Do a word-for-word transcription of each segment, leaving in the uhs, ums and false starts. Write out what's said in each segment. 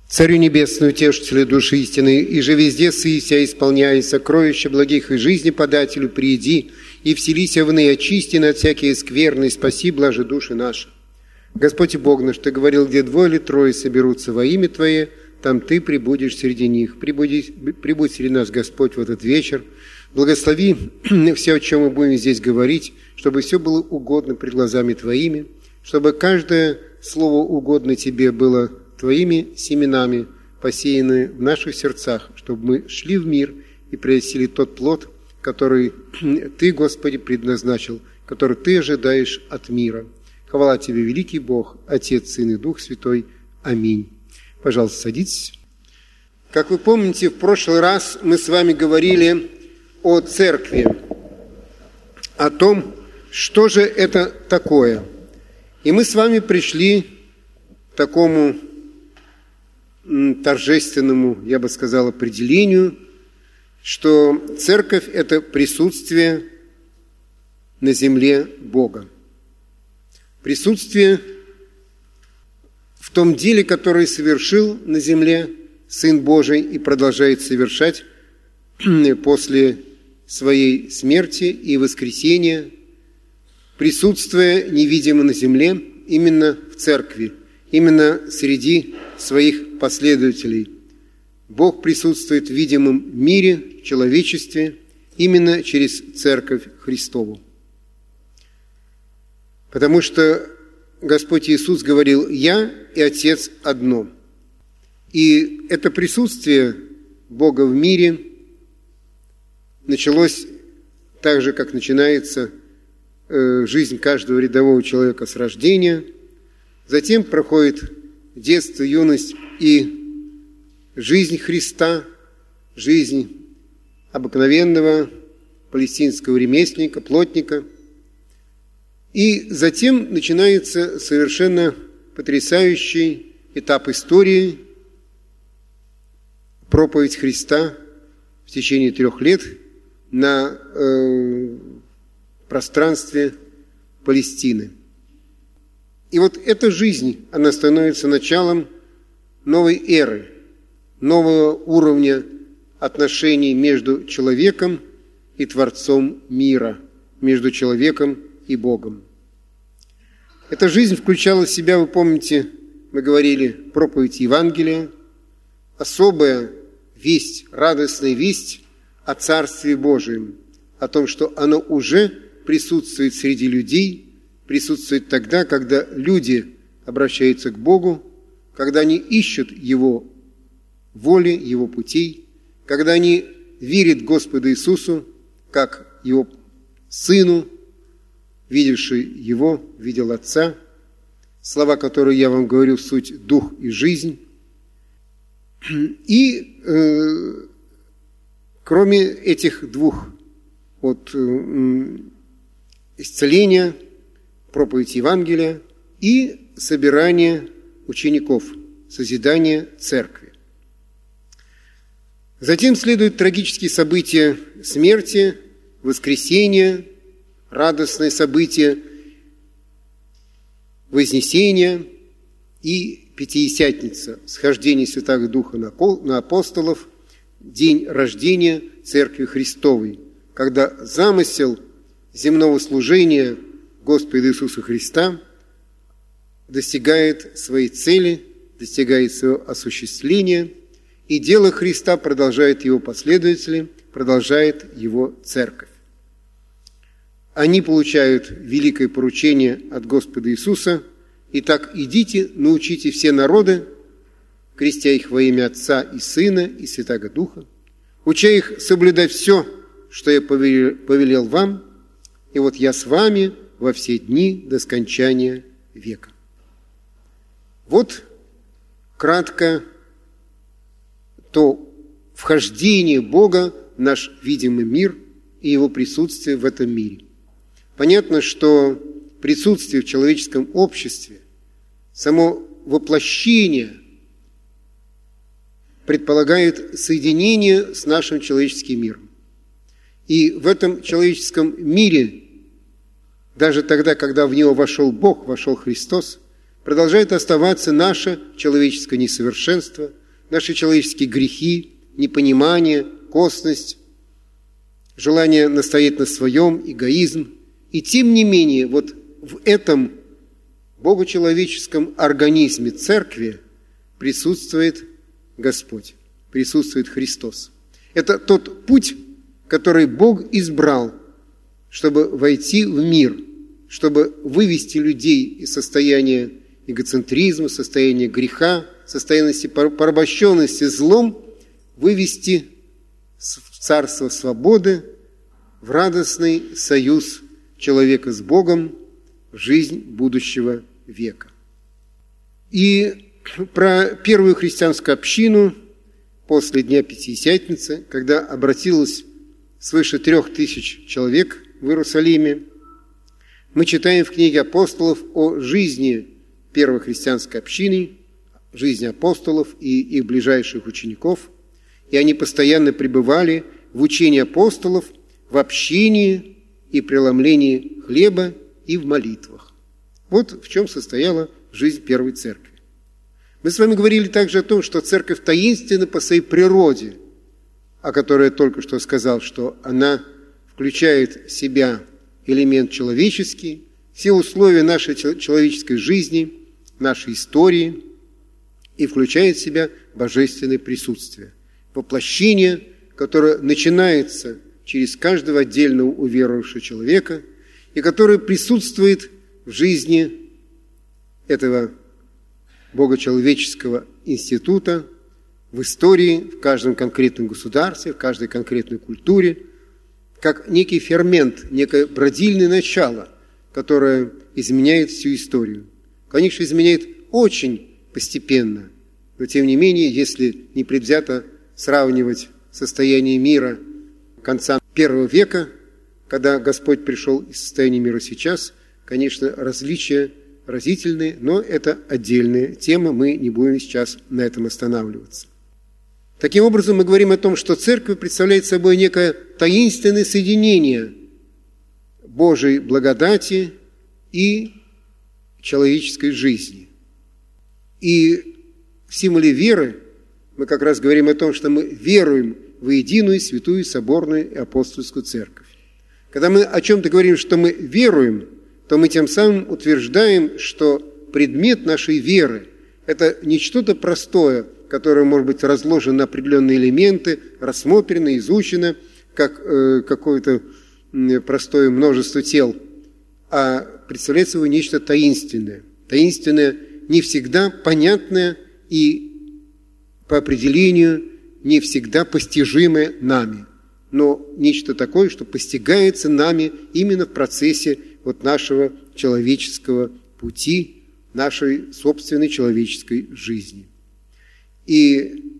Царю Небесный, утешителю души истины, и же везде сыся, исполняя сокровища благих и жизни подателю, приди и вселися в ны, очисти от всякие скверны, и спаси блажи души наши. Господь и Бог наш, Ты говорил, где двое или трое соберутся во имя Твое, там Ты прибудешь среди них. Прибудь, прибудь среди нас, Господь, в этот вечер. Благослови все, о чем мы будем здесь говорить, чтобы все было угодно пред глазами Твоими, чтобы каждое слово угодно Тебе было Твоими семенами, посеянные в наших сердцах, чтобы мы шли в мир и приносили тот плод, который Ты, Господи, предназначил, который Ты ожидаешь от мира. Хвала Тебе, великий Бог, Отец, Сын и Дух Святой. Аминь. Пожалуйста, садитесь. Как вы помните, в прошлый раз мы с вами говорили о церкви, о том, что же это такое. И мы с вами пришли к такому торжественному, я бы сказал, определению, что церковь – это присутствие на земле Бога. Присутствие в том деле, которое совершил на земле Сын Божий и продолжает совершать после своей смерти и воскресения, присутствие невидимо на земле именно в церкви, именно среди своих последователей. Бог присутствует в видимом мире, в человечестве, именно через Церковь Христову. Потому что Господь Иисус говорил: «Я и Отец одно». И это присутствие Бога в мире началось так же, как начинается жизнь каждого рядового человека с рождения. Затем проходит детство, юность и жизнь Христа, жизнь обыкновенного палестинского ремесленника, плотника. И затем начинается совершенно потрясающий этап истории, проповедь Христа в течение трех лет на э, пространстве Палестины. И вот эта жизнь, она становится началом новой эры, нового уровня отношений между человеком и Творцом мира, между человеком и Богом. Эта жизнь включала в себя, вы помните, мы говорили, проповедь Евангелия, особая весть, радостная весть о Царстве Божьем, о том, что оно уже присутствует среди людей, присутствует тогда, когда люди обращаются к Богу, когда они ищут Его воли, Его путей, когда они верят Господу Иисусу, как Его Сыну, видевший Его, видел Отца. Слова, которые я вам говорю, суть дух и жизнь. И э, кроме этих двух вот, э, исцеления, проповедь Евангелия и собирание учеников, созидание церкви. Затем следуют трагические события смерти, воскресения, радостные события Вознесения и Пятидесятница, схождение Святаго Духа на апостолов, день рождения Церкви Христовой, когда замысел земного служения Господа Иисуса Христа достигает своей цели, достигает своего осуществления, и дело Христа продолжает Его последователи, продолжает Его Церковь. Они получают великое поручение от Господа Иисуса: «Итак, идите, научите все народы, крестя их во имя Отца и Сына и Святаго Духа, уча их соблюдать все, что я повелел вам, и вот я с вами во все дни до скончания века». Вот кратко то вхождение Бога в наш видимый мир и Его присутствие в этом мире. Понятно, что присутствие в человеческом обществе, само воплощение предполагает соединение с нашим человеческим миром. И в этом человеческом мире, даже тогда, когда в него вошел Бог, вошел Христос, продолжает оставаться наше человеческое несовершенство, наши человеческие грехи, непонимание, косность, желание настоять на своем, эгоизм. И тем не менее, вот в этом богочеловеческом организме церкви присутствует Господь, присутствует Христос. Это тот путь, который Бог избрал, чтобы войти в мир, чтобы вывести людей из состояния эгоцентризма, состояния греха, состояния порабощенности злом, вывести в царство свободы, в радостный союз человека с Богом, в жизнь будущего века. И про первую христианскую общину после Дня Пятидесятницы, когда обратилось свыше трех тысяч человек в Иерусалиме, мы читаем в книге апостолов о жизни первой христианской общины, жизни апостолов и их ближайших учеников, и они постоянно пребывали в учении апостолов, в общении и преломлении хлеба и в молитвах. Вот в чем состояла жизнь первой церкви. Мы с вами говорили также о том, что церковь таинственна по своей природе, о которой я только что сказал, что она включает в себя элемент человеческий, все условия нашей человеческой жизни, нашей истории, и включает в себя божественное присутствие, воплощение, которое начинается через каждого отдельного уверовавшего человека и которое присутствует в жизни этого богочеловеческого института, в истории, в каждом конкретном государстве, в каждой конкретной культуре, как некий фермент, некое бродильное начало, которое изменяет всю историю. Конечно, изменяет очень постепенно, но тем не менее, если непредвзято сравнивать состояние мира конца первого века, когда Господь пришел из состояния мира сейчас, конечно, различия разительные, но это отдельная тема, мы не будем сейчас на этом останавливаться. Таким образом, мы говорим о том, что церковь представляет собой некое таинственное соединение Божьей благодати и человеческой жизни. И в символе веры мы как раз говорим о том, что мы веруем в единую, святую, соборную и апостольскую церковь. Когда мы о чем-то говорим, что мы веруем, то мы тем самым утверждаем, что предмет нашей веры – это не что-то простое, которое может быть разложено на определенные элементы, рассмотрено, изучено, как э, какое-то простое множество тел, а представляет собой нечто таинственное. Таинственное, не всегда понятное и по определению не всегда постижимое нами, но нечто такое, что постигается нами именно в процессе вот нашего человеческого пути, нашей собственной человеческой жизни. И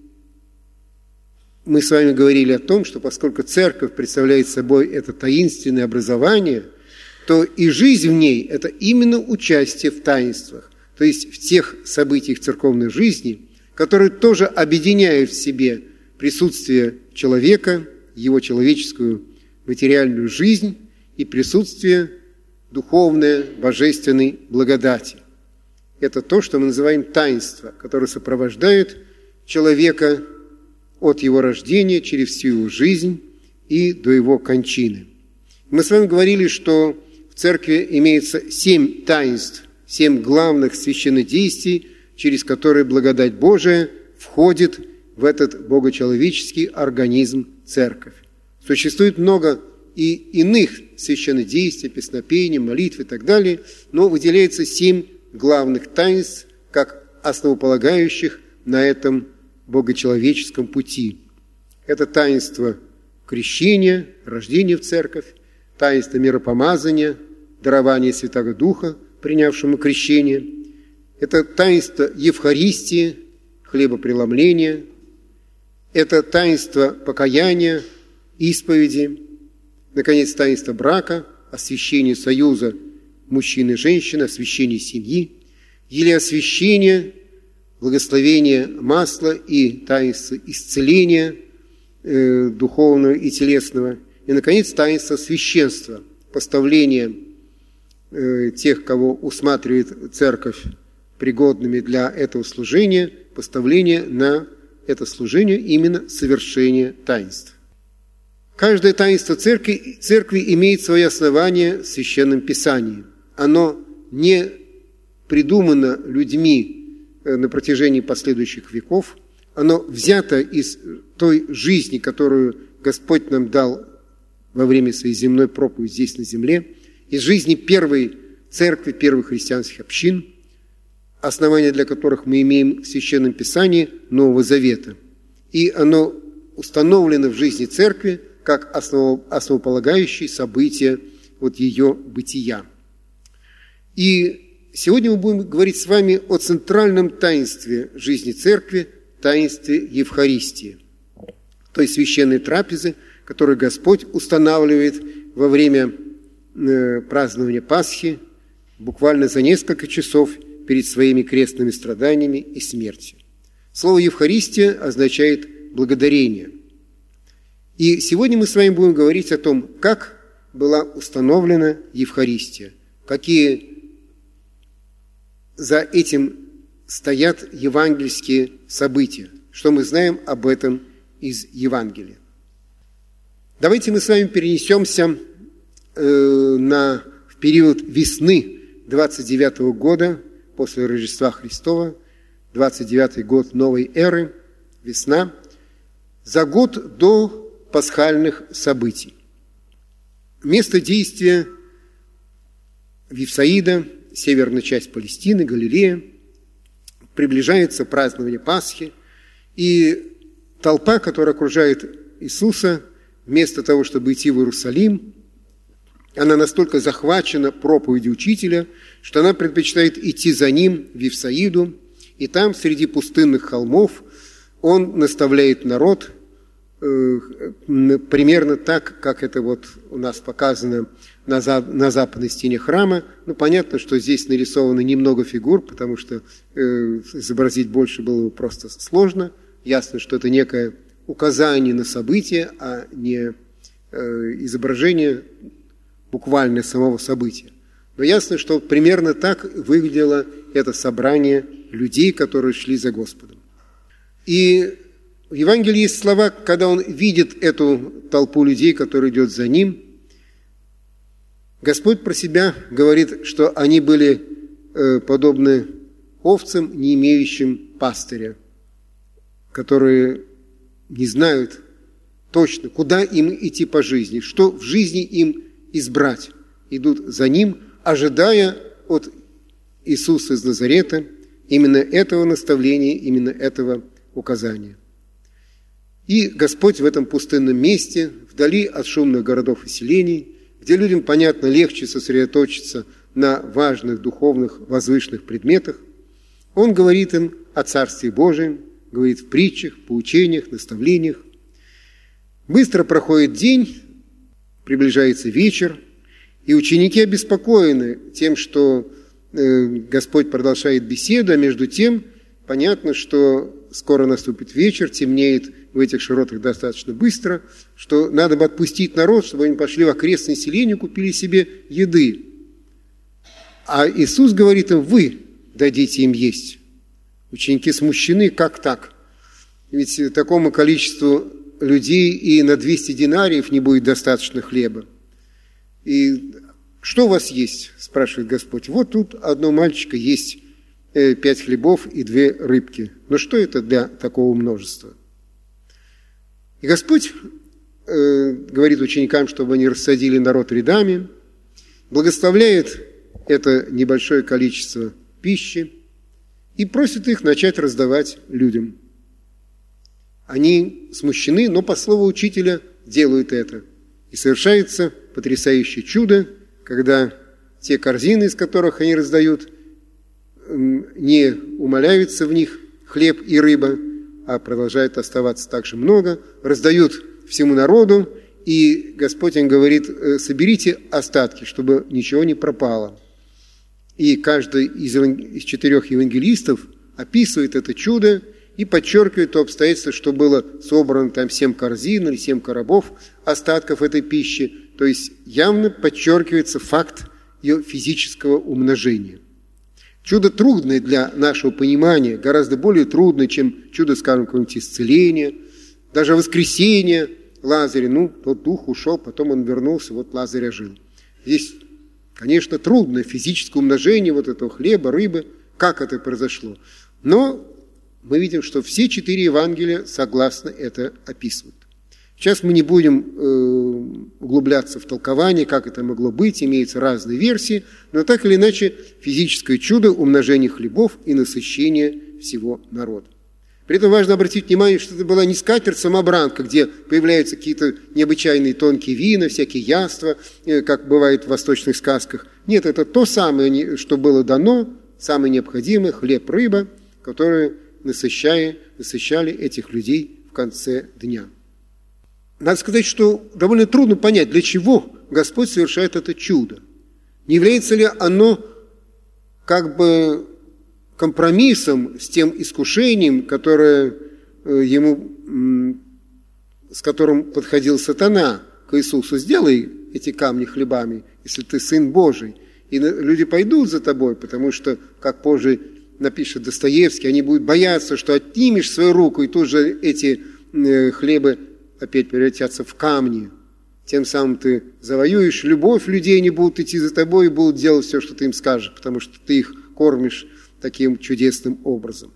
мы с вами говорили о том, что поскольку церковь представляет собой это таинственное образование, то и жизнь в ней – это именно участие в таинствах, то есть в тех событиях церковной жизни, которые тоже объединяют в себе присутствие человека, его человеческую материальную жизнь и присутствие духовной, божественной благодати. Это то, что мы называем таинство, которое сопровождает человека от его рождения через всю его жизнь и до его кончины. Мы с вами говорили, что в церкви имеется семь таинств, семь главных священнодействий, через которые благодать Божия входит в этот богочеловеческий организм церковь. Существует много и иных священнодействий, песнопений, молитв и так далее, но выделяется семь главных таинств, как основополагающих на этом богочеловеческом пути. Это таинство крещения, рождения в церковь, таинство миропомазания, дарования Святого Духа, принявшему крещение. Это таинство Евхаристии, хлебопреломления. Это таинство покаяния, исповеди. Наконец, таинство брака, освящение союза мужчины и женщины, освящение семьи, или освящение, благословение масла и таинство исцеления э, духовного и телесного. И, наконец, таинство священства, поставление э, тех, кого усматривает церковь пригодными для этого служения, поставление на это служение именно совершение таинств. Каждое таинство церкви, церкви имеет свое основание в Священном Писании. Оно не придумано людьми на протяжении последующих веков. Оно взято из той жизни, которую Господь нам дал во время своей земной проповеди здесь на земле, из жизни первой церкви, первых христианских общин, основания для которых мы имеем в Священном Писании Нового Завета. И оно установлено в жизни церкви как основополагающее событие вот ее бытия. И сегодня мы будем говорить с вами о центральном таинстве жизни церкви, таинстве Евхаристии, той священной трапезы, которую Господь устанавливает во время празднования Пасхи, буквально за несколько часов перед своими крестными страданиями и смертью. Слово «Евхаристия» означает «благодарение». И сегодня мы с вами будем говорить о том, как была установлена Евхаристия, какие за этим стоят евангельские события, что мы знаем об этом из Евангелия. Давайте мы с вами перенесемся э, на, в период весны двадцать девятого года после Рождества Христова, двадцать девятый год новой эры, весна, за год до пасхальных событий. Место действия Вифсаида, северная часть Палестины, Галилея. Приближается празднование Пасхи, и толпа, которая окружает Иисуса, вместо того, чтобы идти в Иерусалим, она настолько захвачена проповедью учителя, что она предпочитает идти за ним в Вифсаиду, и там, среди пустынных холмов, он наставляет народ э, примерно так, как это вот у нас показано на, за, на западной стене храма. Ну, понятно, что здесь нарисовано немного фигур, потому что э, изобразить больше было просто сложно. Ясно, что это некое указание на событие, а не э, изображение буквально самого события. Но ясно, что примерно так выглядело это собрание людей, которые шли за Господом. И в Евангелии есть слова, когда он видит эту толпу людей, которая идет за ним, Господь про себя говорит, что они были э, подобны овцам, не имеющим пастыря, которые не знают точно, куда им идти по жизни, что в жизни им избрать. Идут за ним, ожидая от Иисуса из Назарета именно этого наставления, именно этого указания. И Господь в этом пустынном месте, вдали от шумных городов и селений, где людям, понятно, легче сосредоточиться на важных духовных возвышенных предметах, Он говорит им о Царстве Божьем, говорит в притчах, поучениях, наставлениях. Быстро проходит день, приближается вечер, и ученики обеспокоены тем, что Господь продолжает беседу, а между тем понятно, что скоро наступит вечер, темнеет в этих широтах достаточно быстро, что надо бы отпустить народ, чтобы они пошли в окрестные селения, купили себе еды. А Иисус говорит им: вы дадите им есть. Ученики смущены, как так? Ведь такому количеству людей и на двести динариев не будет достаточно хлеба. И что у вас есть? Спрашивает Господь. Вот тут одного мальчика есть пять хлебов и две рыбки. Но что это для такого множества? И Господь э, говорит ученикам, чтобы они рассадили народ рядами, благословляет это небольшое количество пищи и просит их начать раздавать людям. Они смущены, но по слову учителя делают это. И совершается потрясающее чудо, когда те корзины, из которых они раздают, не умаляются в них хлеб и рыба, а продолжает оставаться так же много, раздают всему народу, и Господь им говорит: соберите остатки, чтобы ничего не пропало. И каждый из, из четырех евангелистов описывает это чудо и подчеркивает то обстоятельство, что было собрано там семь корзин или семь коробов остатков этой пищи, то есть явно подчеркивается факт ее физического умножения. Чудо трудное для нашего понимания, гораздо более трудное, чем чудо, скажем, какого-нибудь исцеления, даже воскресения Лазаря. Ну, тот дух ушел, потом он вернулся, вот Лазарь ожил. Здесь, конечно, трудное физическое умножение вот этого хлеба, рыбы, как это произошло. Но мы видим, что все четыре Евангелия согласно это описывают. Сейчас мы не будем э, углубляться в толкование, как это могло быть, имеются разные версии, но так или иначе физическое чудо умножения хлебов и насыщения всего народа. При этом важно обратить внимание, что это была не скатерть-самобранка, где появляются какие-то необычайные тонкие вина, всякие яства, э, как бывает в восточных сказках. Нет, это то самое, что было дано, самое необходимое, хлеб, рыба, которые насыщали, насыщали этих людей в конце дня. Надо сказать, что довольно трудно понять, для чего Господь совершает это чудо. Не является ли оно как бы компромиссом с тем искушением, которое ему, с которым подходил сатана к Иисусу? Сделай эти камни хлебами, если ты Сын Божий. И люди пойдут за тобой, потому что, как позже напишет Достоевский, они будут бояться, что отнимешь свою руку, и тут же эти хлебы опять превратятся в камни. Тем самым ты завоюешь любовь людей, они будут идти за тобой и будут делать все, что ты им скажешь, потому что ты их кормишь таким чудесным образом.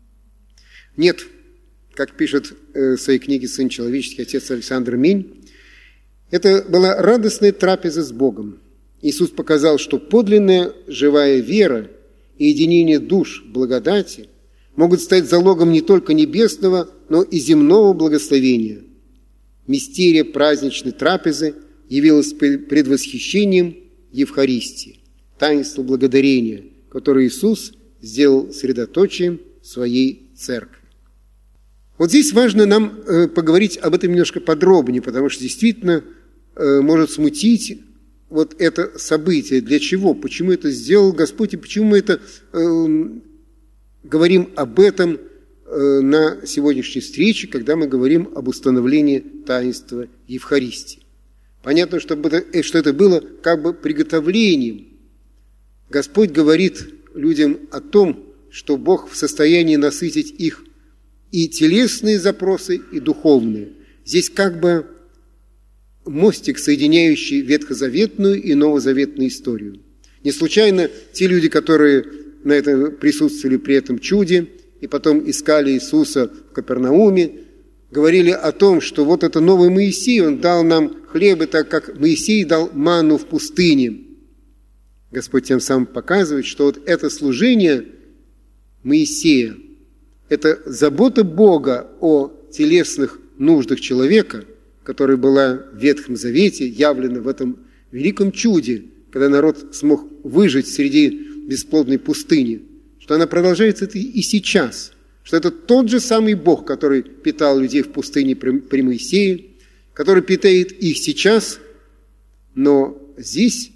Нет, как пишет в своей книге «Сын человеческий» отец Александр Минь, это была радостная трапеза с Богом. Иисус показал, что подлинная живая вера и единение душ в благодати могут стать залогом не только небесного, но и земного благословения. Мистерия праздничной трапезы явилась предвосхищением Евхаристии, таинства благодарения, которое Иисус сделал средоточием своей церкви. Вот здесь важно нам поговорить об этом немножко подробнее, потому что действительно может смутить вот это событие. Для чего? Почему это сделал Господь и почему мы это э, говорим об этом на сегодняшней встрече, когда мы говорим об установлении таинства Евхаристии. Понятно, что это было как бы приготовлением. Господь говорит людям о том, что Бог в состоянии насытить их и телесные запросы, и духовные. Здесь как бы мостик, соединяющий ветхозаветную и новозаветную историю. Не случайно те люди, которые на этом присутствовали при этом чуде, и потом искали Иисуса в Капернауме, говорили о том, что вот это новый Моисей, он дал нам хлеб, так как Моисей дал манну в пустыне. Господь тем самым показывает, что вот это служение Моисея, это забота Бога о телесных нуждах человека, которая была в Ветхом Завете, явлена в этом великом чуде, когда народ смог выжить среди бесплодной пустыни, что она продолжается и сейчас, что это тот же самый Бог, который питал людей в пустыне при Моисее, который питает их сейчас, но здесь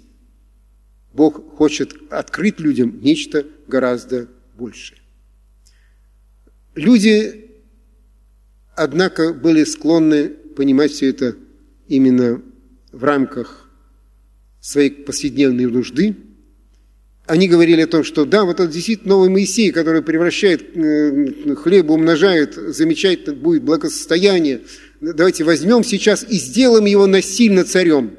Бог хочет открыть людям нечто гораздо большее. Люди, однако, были склонны понимать все это именно в рамках своей повседневной нужды. Они говорили о том, что да, вот это действительно новый Моисей, который превращает хлеб, умножает, замечательно будет благосостояние. Давайте возьмем сейчас и сделаем его насильно царем.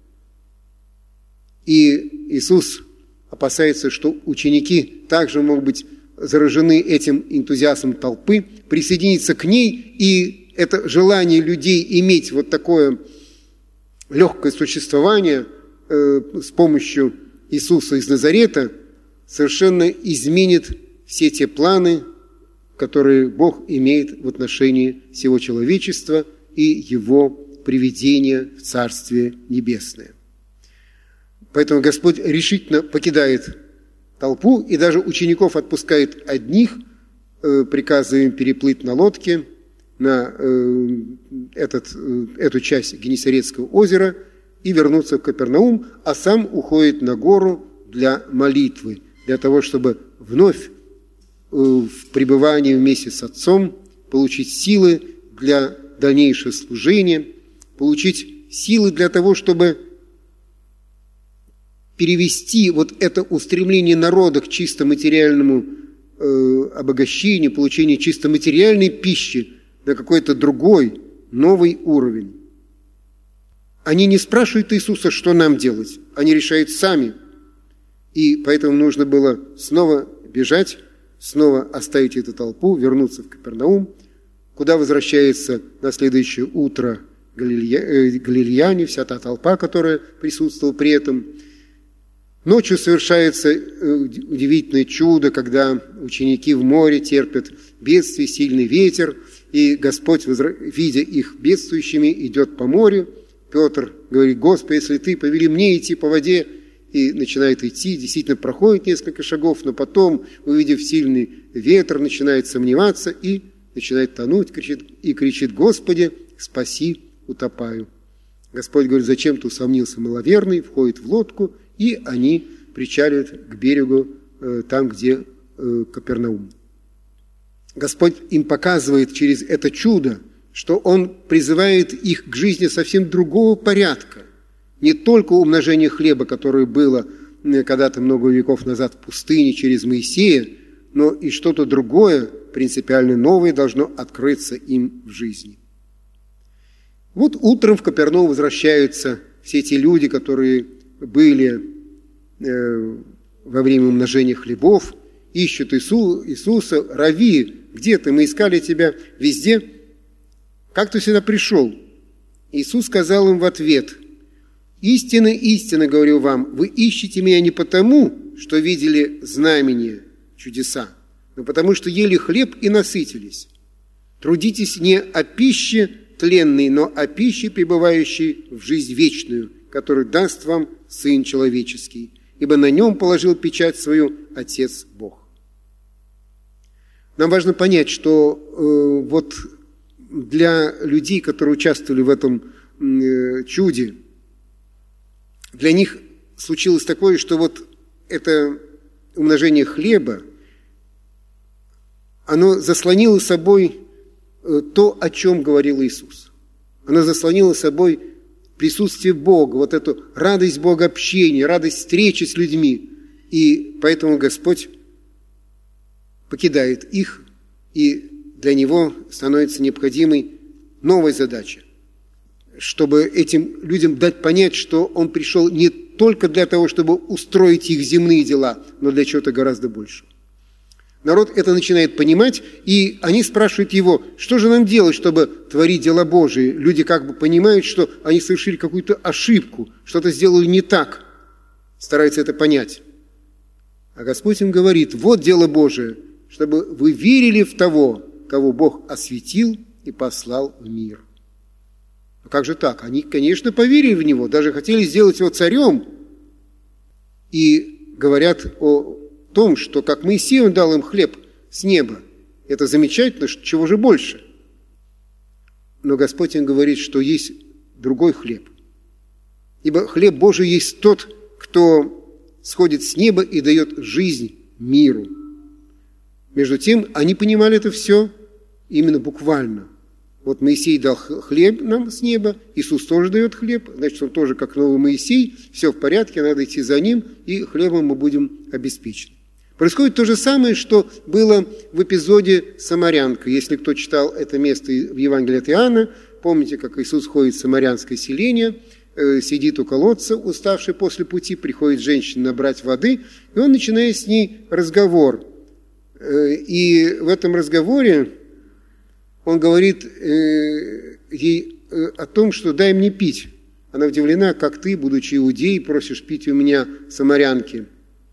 И Иисус опасается, что ученики также могут быть заражены этим энтузиазмом толпы, присоединиться к ней, и это желание людей иметь вот такое легкое существование э, с помощью Иисуса из Назарета совершенно изменит все те планы, которые Бог имеет в отношении всего человечества и его приведения в Царствие Небесное. Поэтому Господь решительно покидает толпу и даже учеников отпускает одних, приказывая им переплыть на лодке на этот, эту часть Генесарецкого озера и вернуться в Капернаум, а сам уходит на гору для молитвы, для того, чтобы вновь в пребывании вместе с Отцом получить силы для дальнейшего служения, получить силы для того, чтобы перевести вот это устремление народа к чисто материальному э, обогащению, получению чисто материальной пищи на какой-то другой, новый уровень. Они не спрашивают Иисуса, что нам делать. Они решают сами. И поэтому нужно было снова бежать, снова оставить эту толпу, вернуться в Капернаум, куда возвращается на следующее утро галилеяне, вся та толпа, которая присутствовала при этом. Ночью совершается удивительное чудо, когда ученики в море терпят бедствие, сильный ветер, и Господь, видя их бедствующими, идет по морю. Петр говорит: «Господи, если Ты повели мне идти по воде», и начинает идти, действительно проходит несколько шагов, но потом, увидев сильный ветер, начинает сомневаться и начинает тонуть, кричит, и кричит: «Господи, спаси, утопаю». Господь говорит: «Зачем ты усомнился, маловерный?» Входит в лодку, и они причаливают к берегу, э, там, где э, Капернаум. Господь им показывает через это чудо, что Он призывает их к жизни совсем другого порядка. Не только умножение хлеба, которое было когда-то много веков назад в пустыне через Моисея, но и что-то другое, принципиально новое, должно открыться им в жизни. Вот утром в Капернаум возвращаются все эти люди, которые были э, во время умножения хлебов, ищут Иису, Иисуса: «Рави, где ты? Мы искали тебя везде. Как ты сюда пришел?» Иисус сказал им в ответ: «Истинно, истинно говорю вам, вы ищете меня не потому, что видели знамения, чудеса, но потому что ели хлеб и насытились. Трудитесь не о пище тленной, но о пище, пребывающей в жизнь вечную, которую даст вам Сын Человеческий, ибо на нем положил печать свою Отец Бог». Нам важно понять, что э, вот для людей, которые участвовали в этом э, чуде, для них случилось такое, что вот это умножение хлеба, оно заслонило собой то, о чем говорил Иисус. Оно заслонило собой присутствие Бога, вот эту радость Бога общения, радость встречи с людьми. И поэтому Господь покидает их, и для Него становится необходимой новая задача, чтобы этим людям дать понять, что Он пришел не только для того, чтобы устроить их земные дела, но для чего-то гораздо большего. Народ это начинает понимать, и они спрашивают Его: что же нам делать, чтобы творить дела Божии? Люди как бы понимают, что они совершили какую-то ошибку, что-то сделали не так, стараются это понять. А Господь им говорит: вот дело Божие, чтобы вы верили в того, кого Бог осветил и послал в мир. Но как же так? Они, конечно, поверили в Него, даже хотели сделать Его царем. И говорят о том, что как Моисей, Он дал им хлеб с неба. Это замечательно, чего же больше? Но Господь им говорит, что есть другой хлеб. Ибо хлеб Божий есть тот, кто сходит с неба и дает жизнь миру. Между тем, они понимали это все именно буквально. Вот Моисей дал хлеб нам с неба, Иисус тоже дает хлеб, значит, Он тоже как новый Моисей, все в порядке, надо идти за Ним, и хлебом мы будем обеспечены. Происходит то же самое, что было в эпизоде «Самарянка». Если кто читал это место в Евангелии от Иоанна, помните, как Иисус ходит в самарянское селение, э, сидит у колодца, уставший после пути, приходит женщина набрать воды, и он начинает с ней разговор. Э, и в этом разговоре он говорит э, ей э, о том, что «дай мне пить». Она удивлена: как ты, будучи иудеей, просишь пить у меня самарянки.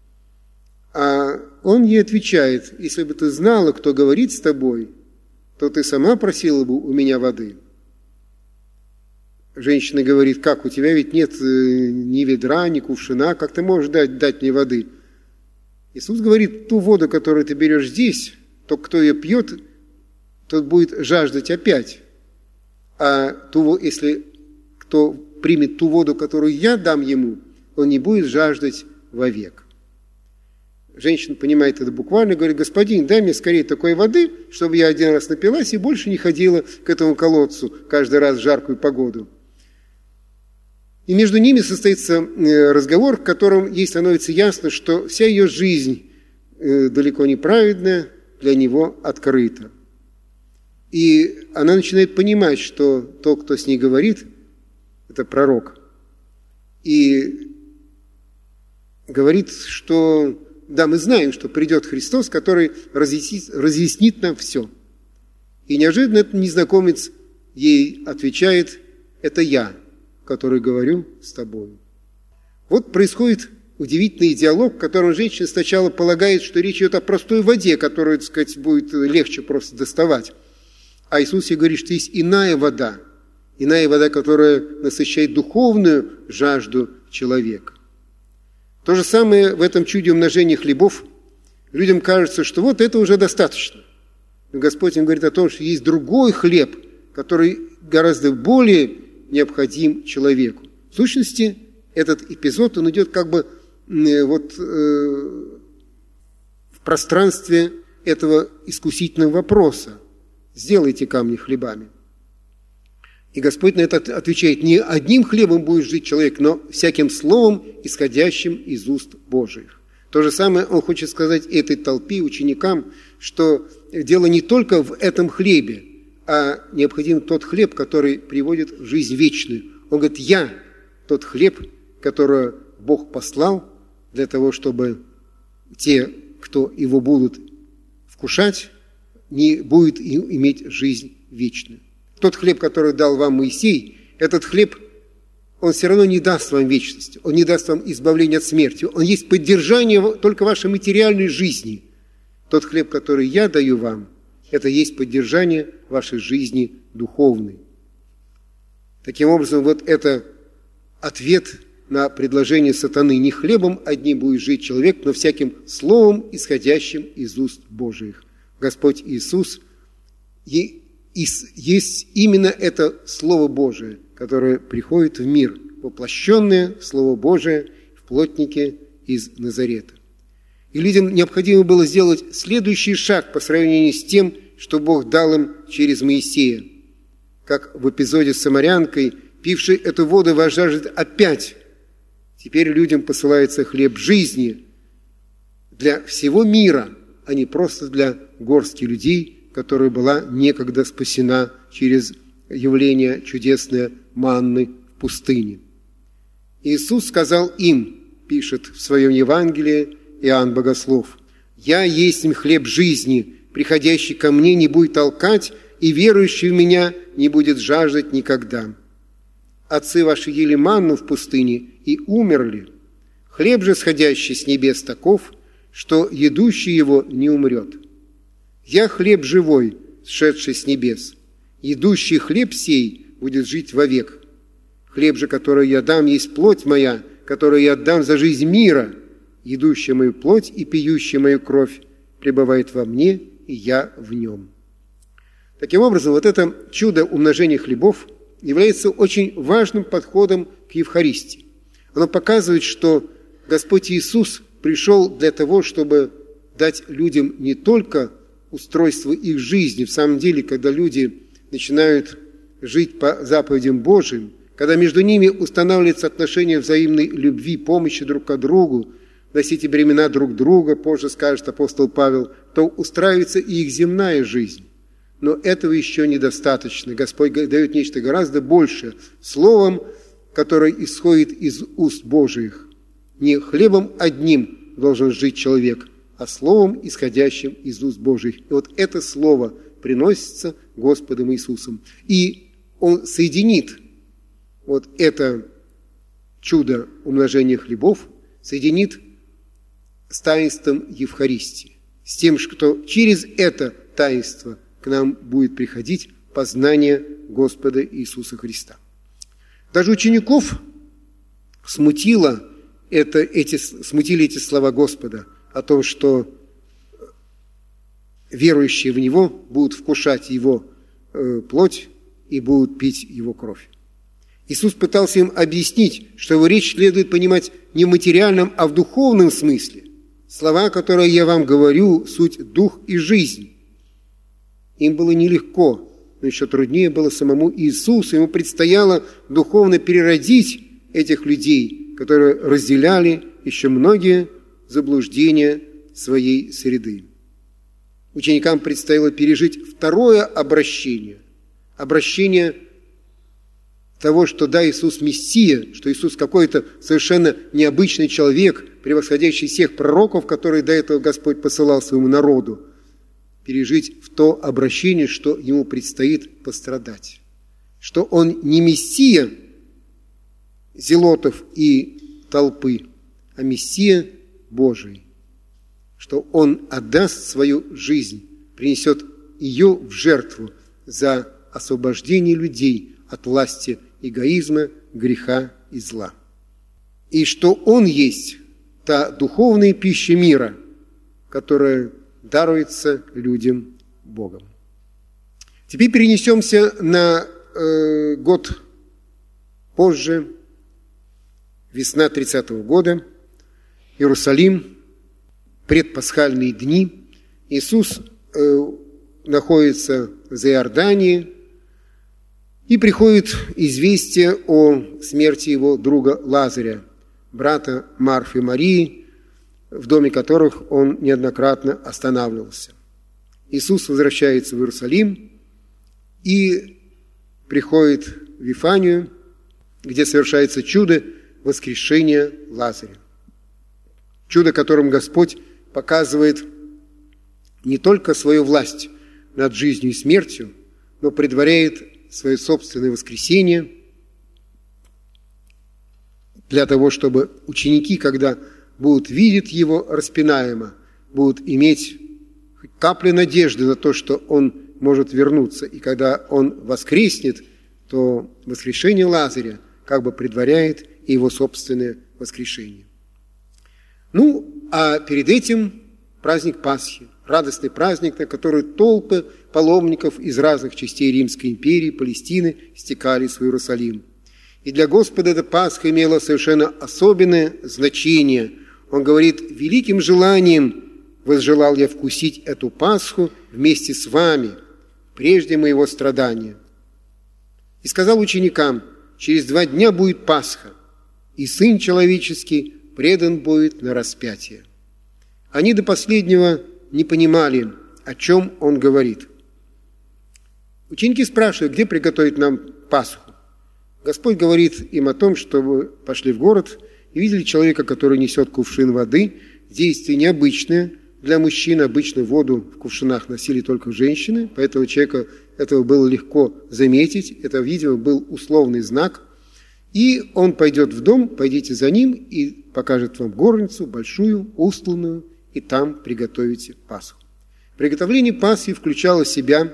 А он ей отвечает: если бы ты знала, кто говорит с тобой, то ты сама просила бы у меня воды. Женщина говорит: как, у тебя ведь нет ни ведра, ни кувшина, как ты можешь дать, дать мне воды? Иисус говорит: ту воду, которую ты берешь здесь, то кто ее пьет, тот будет жаждать опять. А ту, если кто примет ту воду, которую я дам ему, он не будет жаждать вовек. Женщина понимает это буквально, говорит: господин, дай мне скорее такой воды, чтобы я один раз напилась и больше не ходила к этому колодцу каждый раз в жаркую погоду. И между ними состоится разговор, в котором ей становится ясно, что вся ее жизнь далеко не праведная, для него открыта. И она начинает понимать, что тот, кто с ней говорит, это пророк. И говорит, что да, мы знаем, что придет Христос, который разъяснит, разъяснит нам все. И неожиданно этот незнакомец ей отвечает: это я, который говорю с тобой. Вот происходит удивительный диалог, в котором женщина сначала полагает, что речь идет о простой воде, которую, так сказать, будет легче просто доставать. А Иисус ей говорит, что есть иная вода, иная вода, которая насыщает духовную жажду человека. То же самое в этом чуде умножения хлебов. Людям кажется, что вот это уже достаточно. Но Господь им говорит о том, что есть другой хлеб, который гораздо более необходим человеку. В сущности, этот эпизод, он идет как бы э, вот, э, в пространстве этого искусительного вопроса. Сделайте камни хлебами. И Господь на это отвечает: не одним хлебом будет жить человек, но всяким словом, исходящим из уст Божиих. То же самое Он хочет сказать этой толпе, ученикам, что дело не только в этом хлебе, а необходим тот хлеб, который приводит в жизнь вечную. Он говорит: я тот хлеб, который Бог послал для того, чтобы те, кто его будут вкушать, не будет иметь жизнь вечную. Тот хлеб, который дал вам Моисей, этот хлеб, он все равно не даст вам вечность, он не даст вам избавления от смерти, он есть поддержание только вашей материальной жизни. Тот хлеб, который я даю вам, это есть поддержание вашей жизни духовной. Таким образом, вот это ответ на предложение сатаны: не хлебом одним будет жить человек, но всяким словом, исходящим из уст Божиих. Господь Иисус есть именно это Слово Божие, которое приходит в мир, воплощенное Слово Божие в плотнике из Назарета. И людям необходимо было сделать следующий шаг по сравнению с тем, что Бог дал им через Моисея. Как в эпизоде с самарянкой, пившей эту воду, вас жаждет опять. Теперь людям посылается хлеб жизни для всего мира, а не просто для горстки людей, которая была некогда спасена через явление чудесное манны в пустыне. Иисус сказал им, пишет в своем Евангелии Иоанн Богослов: «Я есть хлеб жизни, приходящий ко мне не будет толкать, и верующий в меня не будет жаждать никогда. Отцы ваши ели манну в пустыне и умерли. Хлеб же, сходящий с небес, таков, что едущий его не умрет. Я хлеб живой, сшедший с небес. Едущий хлеб сей будет жить вовек. Хлеб же, который я дам, есть плоть моя, которую я отдам за жизнь мира. Едущий мою плоть и пьющий мою кровь пребывает во мне, и я в нем». Таким образом, вот это чудо умножения хлебов является очень важным подходом к Евхаристии. Оно показывает, что Господь Иисус пришел для того, чтобы дать людям не только устройство их жизни. В самом деле, когда люди начинают жить по заповедям Божьим, когда между ними устанавливаются отношения взаимной любви, помощи друг к другу, носите бремена друг друга, позже скажет апостол Павел, то устраивается и их земная жизнь. Но этого еще недостаточно. Господь дает нечто гораздо большее. Словом, которое исходит из уст Божиих. Не хлебом одним должен жить человек, а словом, исходящим из уст Божиих. И вот это слово приносится Господом Иисусом. И Он соединит вот это чудо умножения хлебов, соединит с таинством Евхаристии, с тем, что через это таинство к нам будет приходить познание Господа Иисуса Христа. Даже учеников смутило это, эти, смутили эти слова Господа о том, что верующие в Него будут вкушать Его э, плоть и будут пить Его кровь. Иисус пытался им объяснить, что его речь следует понимать не в материальном, а в духовном смысле. Слова, которые я вам говорю, суть дух и жизнь. Им было нелегко, но еще труднее было самому Иисусу. Ему предстояло духовно переродить этих людей, которые разделяли еще многие заблуждения своей среды. Ученикам предстояло пережить второе обращение. Обращение того, что да, Иисус Мессия, что Иисус какой-то совершенно необычный человек, превосходящий всех пророков, которые до этого Господь посылал своему народу, пережить в то обращение, что ему предстоит пострадать. Что он не Мессия зелотов и толпы, а Мессия Божий. Что он отдаст свою жизнь, принесет ее в жертву за освобождение людей от власти эгоизма, греха и зла. И что он есть та духовная пища мира, которая даруется людям Богом. Теперь перенесемся на э, год позже, весна тридцатого года, Иерусалим, предпасхальные дни. Иисус э, находится за Иорданией, и приходит известие о смерти его друга Лазаря, брата Марфы и Марии, в доме которых он неоднократно останавливался. Иисус возвращается в Иерусалим и приходит в Вифанию, где совершается чудо воскрешения Лазаря. Чудо, которым Господь показывает не только свою власть над жизнью и смертью, но предваряет свое собственное воскресение для того, чтобы ученики, когда будут видеть его распинаемо, будут иметь хоть каплю надежды на то, что он может вернуться. И когда он воскреснет, то воскрешение Лазаря как бы предваряет и его собственное воскрешение. Ну, а перед этим праздник Пасхи, радостный праздник, на который толпы паломников из разных частей Римской империи, Палестины стекались в Иерусалим. И для Господа эта Пасха имела совершенно особенное значение. Он говорит: «Великим желанием возжелал я вкусить эту Пасху вместе с вами, прежде моего страдания. И сказал ученикам: через два дня будет Пасха, и Сын Человеческий предан будет на распятие». Они до последнего не понимали, о чем он говорит. Ученики спрашивают, где приготовить нам Пасху. Господь говорит им о том, чтобы пошли в город и видели человека, который несет кувшин воды. Действие необычное для мужчин. Обычно воду в кувшинах носили только женщины, поэтому человека этого было легко заметить. Это, видимо, был условный знак. И он пойдет в дом, пойдите за ним и покажет вам горницу, большую, устланную, и там приготовите Пасху. Приготовление Пасхи включало в себя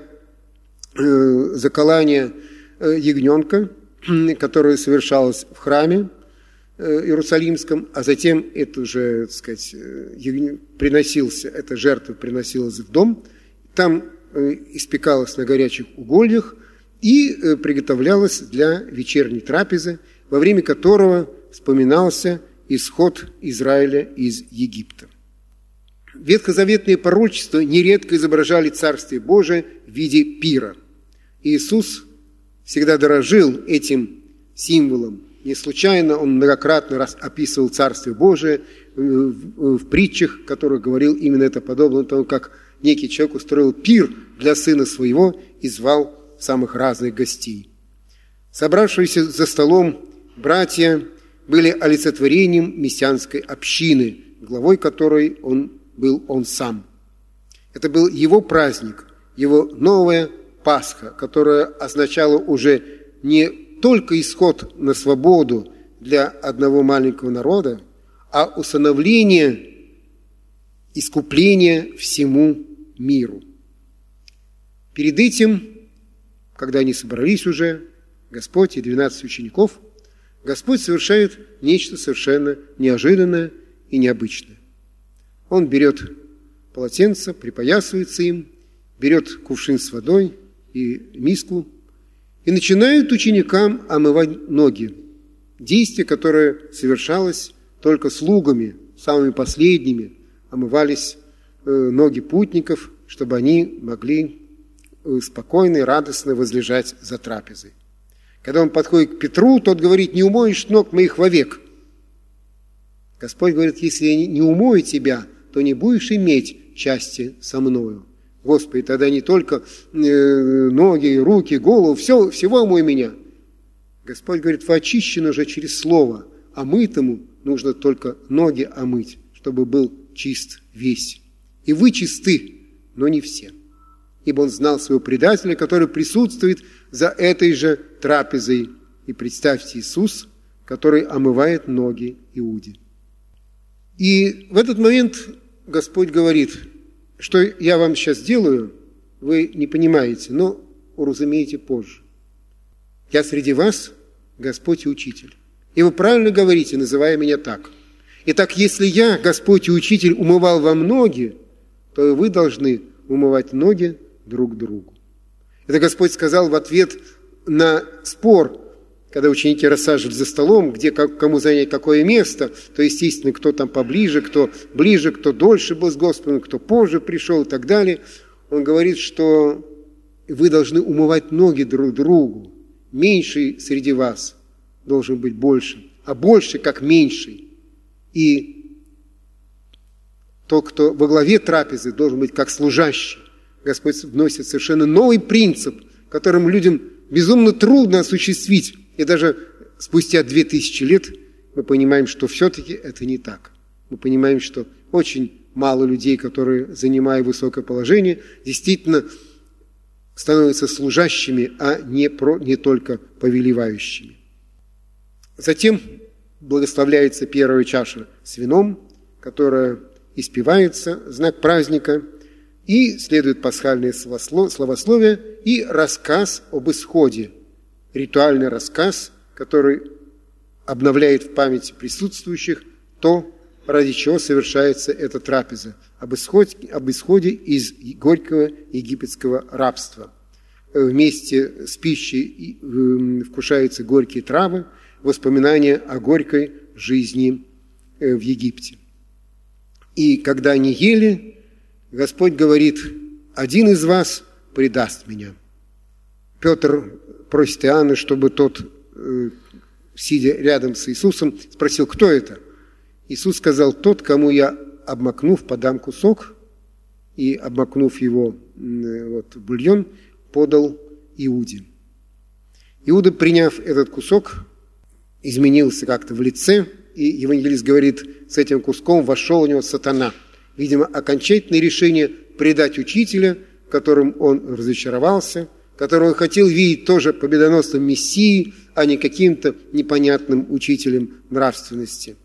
э, заколание э, ягненка, которое совершалось в храме э, Иерусалимском, а затем это же, так сказать, э, приносился, эта жертва приносилась в дом, там э, испекалась на горячих угольях и э, приготовлялась для вечерней трапезы, во время которого вспоминался исход Израиля из Египта. Ветхозаветные пророчества нередко изображали Царствие Божие в виде пира. Иисус всегда дорожил этим символом. Не случайно он многократно раз описывал Царствие Божие в, в притчах, в которых говорил именно это, подобно тому, как некий человек устроил пир для сына своего и звал самых разных гостей. Собравшиеся за столом братья были олицетворением мессианской общины, главой которой он был он сам. Это был его праздник, его новая Пасха, которая означала уже не только исход на свободу для одного маленького народа, а усыновление, искупление всему миру. Перед этим, когда они собрались уже, Господь и двенадцать учеников, Господь совершает нечто совершенно неожиданное и необычное. Он берет полотенце, припоясывается им, берет кувшин с водой и миску и начинает ученикам омывать ноги. Действие, которое совершалось только слугами, самыми последними, омывались ноги путников, чтобы они могли спокойно и радостно возлежать за трапезой. Когда он подходит к Петру, тот говорит: не умоешь ног моих вовек. Господь говорит: если я не умою тебя, то не будешь иметь части со мною. Господи, тогда не только ноги, руки, голову, все, всего омой меня. Господь говорит: вы очищены уже через слово, а мытому нужно только ноги омыть, чтобы был чист весь. И вы чисты, но не все. Ибо он знал своего предателя, который присутствует за этой же трапезой. И представьте, Иисус, который омывает ноги Иуде. И в этот момент Господь говорит: что я вам сейчас делаю, вы не понимаете, но уразумеете позже. Я среди вас Господь и Учитель. И вы правильно говорите, называя меня так. Итак, если я, Господь и Учитель, умывал вам ноги, то и вы должны умывать ноги друг другу. Это Господь сказал в ответ на спор, когда ученики рассаживались за столом, где кому занять какое место, то, естественно, кто там поближе, кто ближе, кто дольше был с Господом, кто позже пришел и так далее. Он говорит, что вы должны умывать ноги друг другу. Меньший среди вас должен быть больше, а больше как меньший. И тот, кто во главе трапезы, должен быть как служащий. Господь вносит совершенно новый принцип, которым людям безумно трудно осуществить. И даже спустя две тысячи лет мы понимаем, что все-таки это не так. Мы понимаем, что очень мало людей, которые, занимая высокое положение, действительно становятся служащими, а не, про, не только повелевающими. Затем благословляется первая чаша с вином, которая испевается, знак праздника, и следует пасхальное словословие и рассказ об исходе, ритуальный рассказ, который обновляет в памяти присутствующих то, ради чего совершается эта трапеза, об исходе, об исходе из горького египетского рабства. Вместе с пищей вкушаются горькие травы, воспоминания о горькой жизни в Египте. И когда они ели, Господь говорит: один из вас предаст меня. Петр просит Иоанна, чтобы тот, сидя рядом с Иисусом, спросил: кто это? Иисус сказал: тот, кому я, обмакнув, подам кусок, и, обмакнув его вот, в бульон, подал Иуде. Иуда, приняв этот кусок, изменился как-то в лице, и евангелист говорит: с этим куском вошел у него сатана. Видимо, окончательное решение предать учителя, которым он разочаровался, которого он хотел видеть тоже победоносным мессией, а не каким-то непонятным учителем нравственности.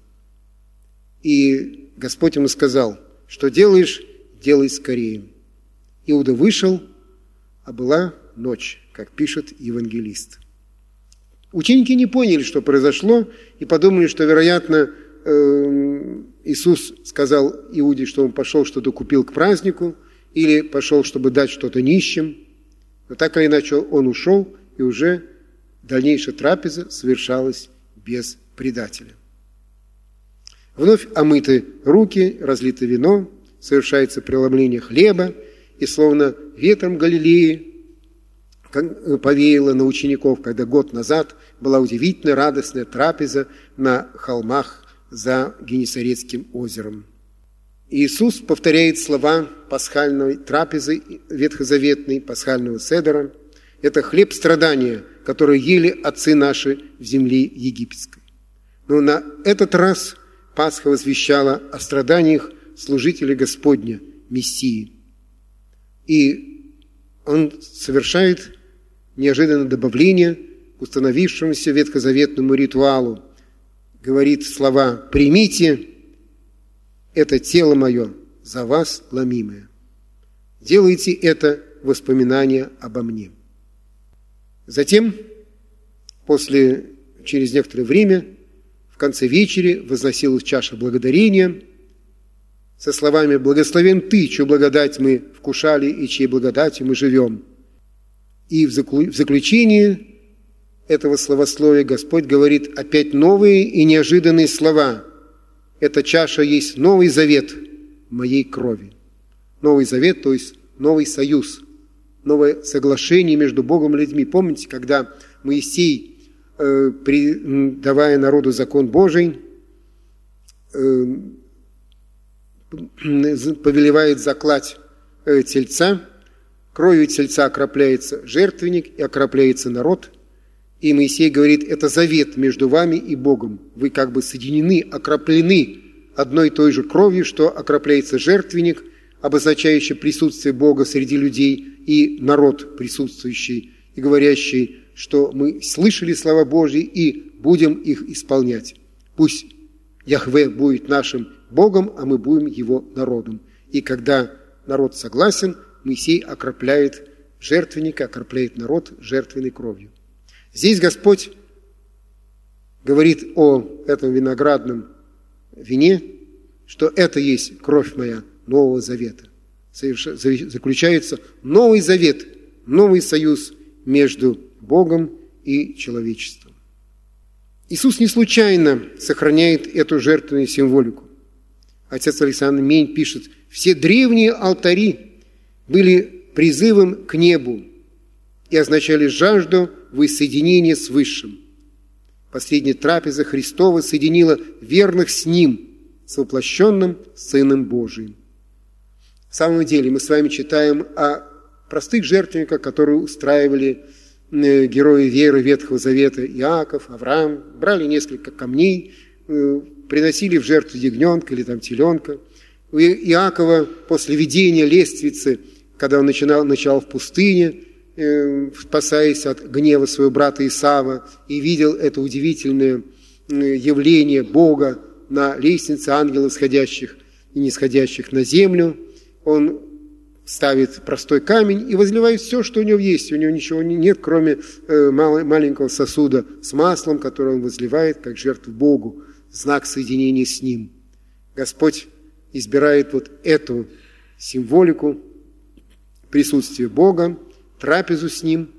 И Господь ему сказал: что делаешь, делай скорее. Иуда вышел, а была ночь, как пишет евангелист. Ученики не поняли, что произошло, и подумали, что, вероятно, Иисус сказал Иуде, что он пошел, что-то купил к празднику, или пошел, чтобы дать что-то нищим. Но так или иначе он ушел, и уже дальнейшая трапеза совершалась без предателя. Вновь омыты руки, разлито вино, совершается преломление хлеба, и словно ветром Галилеи повеяло на учеников, когда год назад была удивительная радостная трапеза на холмах за Генесарецким озером. Иисус повторяет слова пасхальной трапезы ветхозаветной, пасхального седера. Это хлеб страдания, который ели отцы наши в земле египетской. Но на этот раз Пасха возвещала о страданиях служителя Господня, Мессии. И он совершает неожиданное добавление к установившемуся ветхозаветному ритуалу. Говорит слова: «Примите это тело мое, за вас ломимое. Делайте это в воспоминание обо мне». Затем, после, через некоторое время, в конце вечери возносилась чаша благодарения со словами: «Благословен Ты, чью благодать мы вкушали и чьей благодатью мы живем». И в заключении этого словословия Господь говорит опять новые и неожиданные слова. Эта чаша есть новый завет моей крови. Новый завет, то есть новый союз, новое соглашение между Богом и людьми. Помните, когда Моисей давая народу закон Божий, повелевает заклать тельца, кровью тельца окропляется жертвенник и окропляется народ. И Моисей говорит, это завет между вами и Богом. Вы как бы соединены, окроплены одной и той же кровью, что окропляется жертвенник, обозначающий присутствие Бога среди людей, и народ, присутствующий и говорящий, что мы слышали слова Божьи и будем их исполнять. Пусть Яхве будет нашим Богом, а мы будем Его народом. И когда народ согласен, Моисей окропляет жертвенника, окропляет народ жертвенной кровью. Здесь Господь говорит о этом виноградном вине, что это есть кровь моя Нового Завета. Заключается новый завет, новый союз между Богом и человечеством. Иисус не случайно сохраняет эту жертвенную символику. Отец Александр Мень пишет, все древние алтари были призывом к небу и означали жажду воссоединения с Высшим. Последняя трапеза Христова соединила верных с Ним, с воплощенным Сыном Божиим. В самом деле мы с вами читаем о простых жертвенниках, которые устраивали герои веры Ветхого Завета Иаков, Авраам, брали несколько камней, приносили в жертву ягненка или там теленка. У Иакова после видения лествицы, когда он начинал, начал в пустыне, спасаясь от гнева своего брата Исава, и видел это удивительное явление Бога на лестнице ангелов, сходящих и нисходящих на землю, он ставит простой камень и возливает все, что у него есть. У него ничего нет, кроме маленького сосуда с маслом, который он возливает как жертву Богу, знак соединения с Ним. Господь избирает вот эту символику присутствия Бога, трапезу с Ним,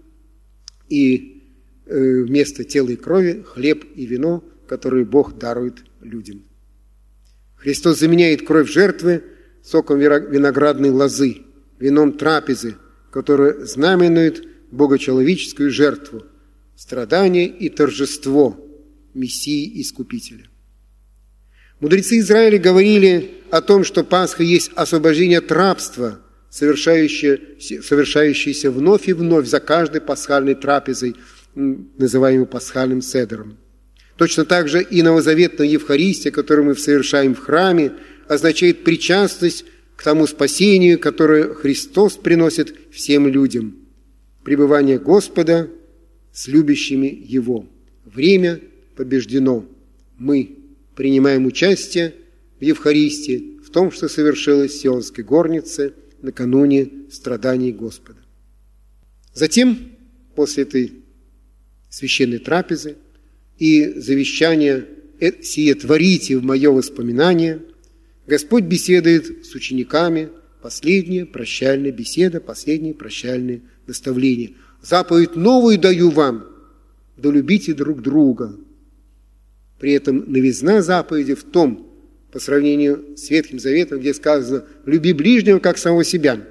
и вместо тела и крови хлеб и вино, которые Бог дарует людям. Христос заменяет кровь жертвы соком виноградной лозы, вином трапезы, которая знаменует богочеловеческую жертву, страдание и торжество Мессии Искупителя. Мудрецы Израиля говорили о том, что Пасха есть освобождение от рабства, совершающееся, совершающееся вновь и вновь за каждой пасхальной трапезой, называемой пасхальным седером. Точно так же и новозаветная Евхаристия, которую мы совершаем в храме, означает причастность к тому спасению, которое Христос приносит всем людям. Пребывание Господа с любящими Его. Время побеждено. Мы принимаем участие в Евхаристии, в том, что совершилось в Сионской горнице накануне страданий Господа. Затем, после этой священной трапезы и завещания «Сие творите в мое воспоминание», Господь беседует с учениками, последняя прощальная беседа, последнее прощальное наставление. «Заповедь новую даю вам, да любите друг друга». При этом новизна заповеди в том, по сравнению с Ветхим Заветом, где сказано «люби ближнего, как самого себя».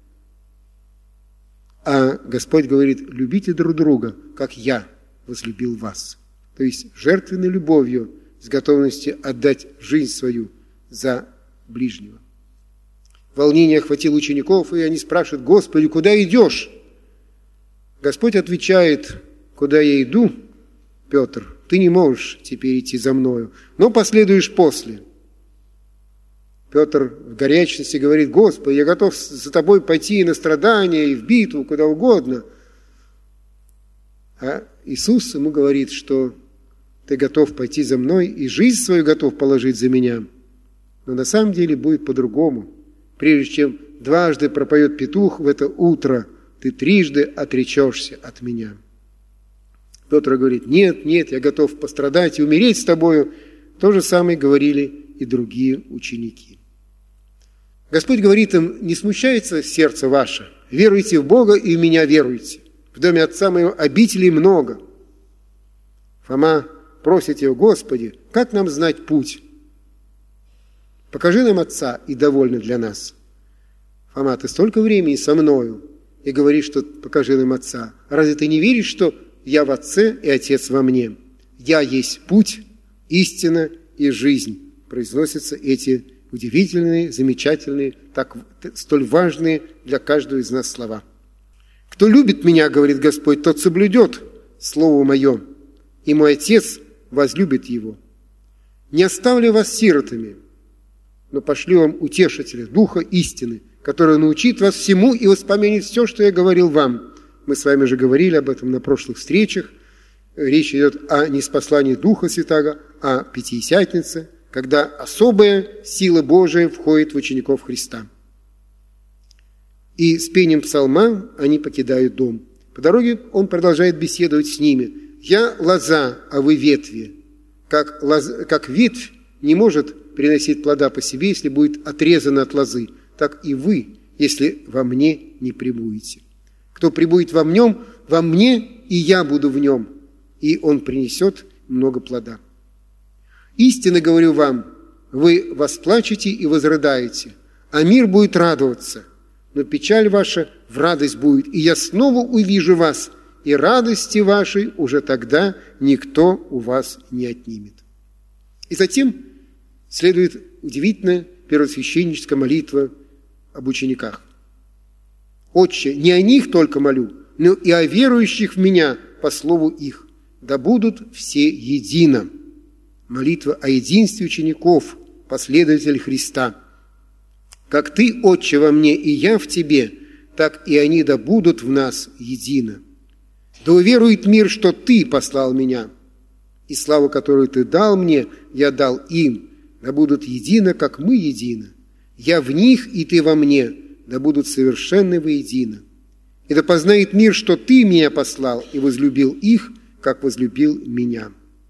А Господь говорит «любите друг друга, как я возлюбил вас». То есть жертвенной любовью, с готовностью отдать жизнь свою за ближнего. Волнение охватило учеников, и они спрашивают: «Господи, куда идешь?» Господь отвечает: «Куда я иду, Петр, ты не можешь теперь идти за мною, но последуешь после». Петр в горячности говорит: «Господи, я готов за тобой пойти и на страдания, и в битву, куда угодно». А Иисус ему говорит, что ты готов пойти за мной и жизнь свою готов положить за меня. Но на самом деле будет по-другому. Прежде чем дважды пропоет петух в это утро, ты трижды отречешься от меня. Петр говорит: нет, нет, я готов пострадать и умереть с тобою. То же самое говорили и другие ученики. Господь говорит им: не смущается сердце ваше, веруйте в Бога и в меня веруйте. В доме Отца моего обителей много. Фома просит его: Господи, как нам знать путь? Покажи нам Отца, и довольно для нас. Фома, ты столько времени со мною и говоришь, что покажи нам Отца. Разве ты не веришь, что я в Отце, и Отец во мне. Я есть путь, истина и жизнь». Произносятся эти удивительные, замечательные, так, столь важные для каждого из нас слова. «Кто любит Меня, — говорит Господь, — тот соблюдет Слово Мое, и Мой Отец возлюбит его. Не оставлю вас сиротами, но пошлю вам утешителя, Духа истины, который научит вас всему и воспомянет все, что я говорил вам». Мы с вами же говорили об этом на прошлых встречах. Речь идет о ниспослании Духа Святаго, о Пятидесятнице, когда особая сила Божия входит в учеников Христа. И с пением псалма они покидают дом. По дороге он продолжает беседовать с ними. «Я лоза, а вы ветви. Как, лоз, как ветвь не может приносить плода по себе, если будет отрезана от лозы, так и вы, если во мне не пребудете. Кто пребудет во мнем, во мне, и я буду в нем, и он принесет много плода. Истинно говорю вам, вы восплачете и возрыдаете, а мир будет радоваться, но печаль ваша в радость будет, и я снова увижу вас, и радости вашей уже тогда никто у вас не отнимет». И затем следует удивительная первосвященническая молитва об учениках. «Отче, не о них только молю, но и о верующих в Меня по слову их, да будут все едино». Молитва о единстве учеников, последователей Христа. «Как Ты, Отче, во мне, и я в Тебе, так и они да будут в нас едино. Да уверует мир, что Ты послал Меня, и славу, которую Ты дал мне, я дал им, да будут едино, как мы едино. Я в них, и Ты во мне, да будут совершенны воедино. И да познает мир, что Ты Меня послал, и возлюбил их, как возлюбил Меня».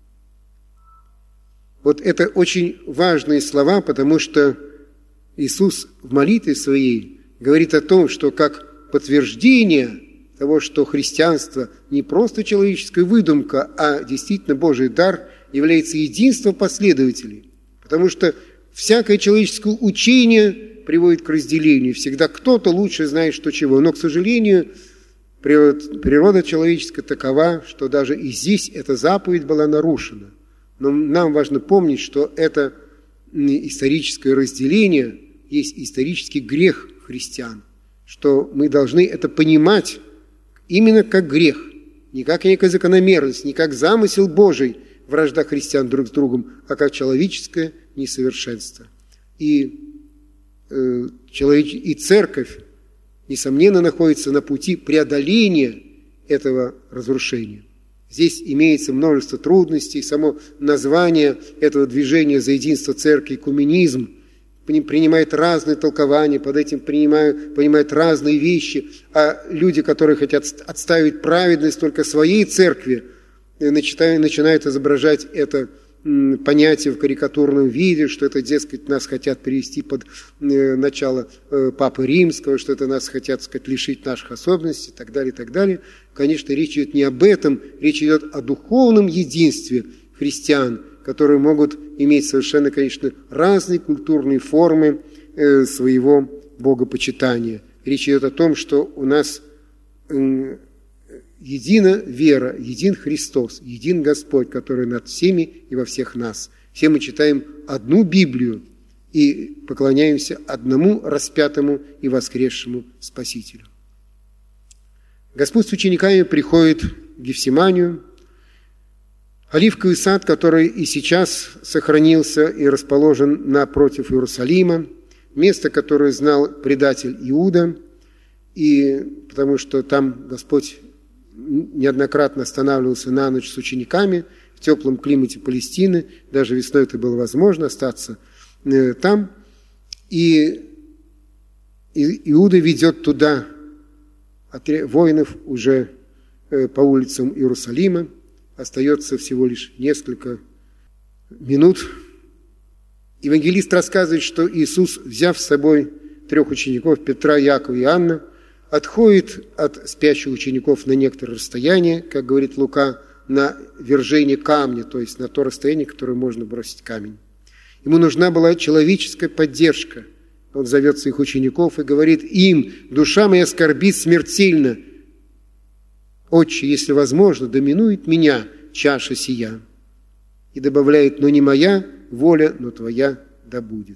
Вот это очень важные слова, потому что Иисус в молитве своей говорит о том, что как подтверждение того, что христианство не просто человеческая выдумка, а действительно Божий дар, является единство последователей. Потому что всякое человеческое учение приводит к разделению. Всегда кто-то лучше знает, что чего. Но, к сожалению, природа человеческая такова, что даже и здесь эта заповедь была нарушена. Но нам важно помнить, что это историческое разделение есть исторический грех христиан, что мы должны это понимать именно как грех, не как некая закономерность, не как замысел Божий, вражда христиан друг с другом, а как человеческое несовершенство. И, э, человеч... и церковь, несомненно, находится на пути преодоления этого разрушения. Здесь имеется множество трудностей. Само название этого движения за единство церкви, экуменизм, принимает разные толкования, под этим принимают, понимают разные вещи. А люди, которые хотят отставить праведность только своей церкви, начинают, начинают изображать это понятие в карикатурном виде, что это, дескать, нас хотят перевести под начало Папы Римского, что это нас хотят, так сказать, лишить наших особенностей и так далее, и так далее. Конечно, речь идет не об этом, речь идет о духовном единстве христиан, которые могут иметь совершенно, конечно, разные культурные формы своего богопочитания. Речь идет о том, что у нас едина вера, един Христос, един Господь, который над всеми и во всех нас. Все мы читаем одну Библию и поклоняемся одному распятому и воскресшему Спасителю. Господь с учениками приходит в Гефсиманию, оливковый сад, который и сейчас сохранился и расположен напротив Иерусалима, место, которое знал предатель Иуда, и потому что там Господь неоднократно останавливался на ночь с учениками в теплом климате Палестины. Даже весной это было возможно, остаться э, там. И, и Иуда ведет туда воинов уже э, по улицам Иерусалима. Остается всего лишь несколько минут. Евангелист рассказывает, что Иисус, взяв с собой трех учеников, Петра, Якова и Иоанна, отходит от спящих учеников на некоторое расстояние, как говорит Лука, на вержение камня, то есть на то расстояние, которое можно бросить камень. Ему нужна была человеческая поддержка. Он зовет своих учеников и говорит им: «Душа моя скорбит смертельно. «Отче, если возможно, доминует меня чаша сия». И добавляет: «Но не моя воля, но твоя да будет».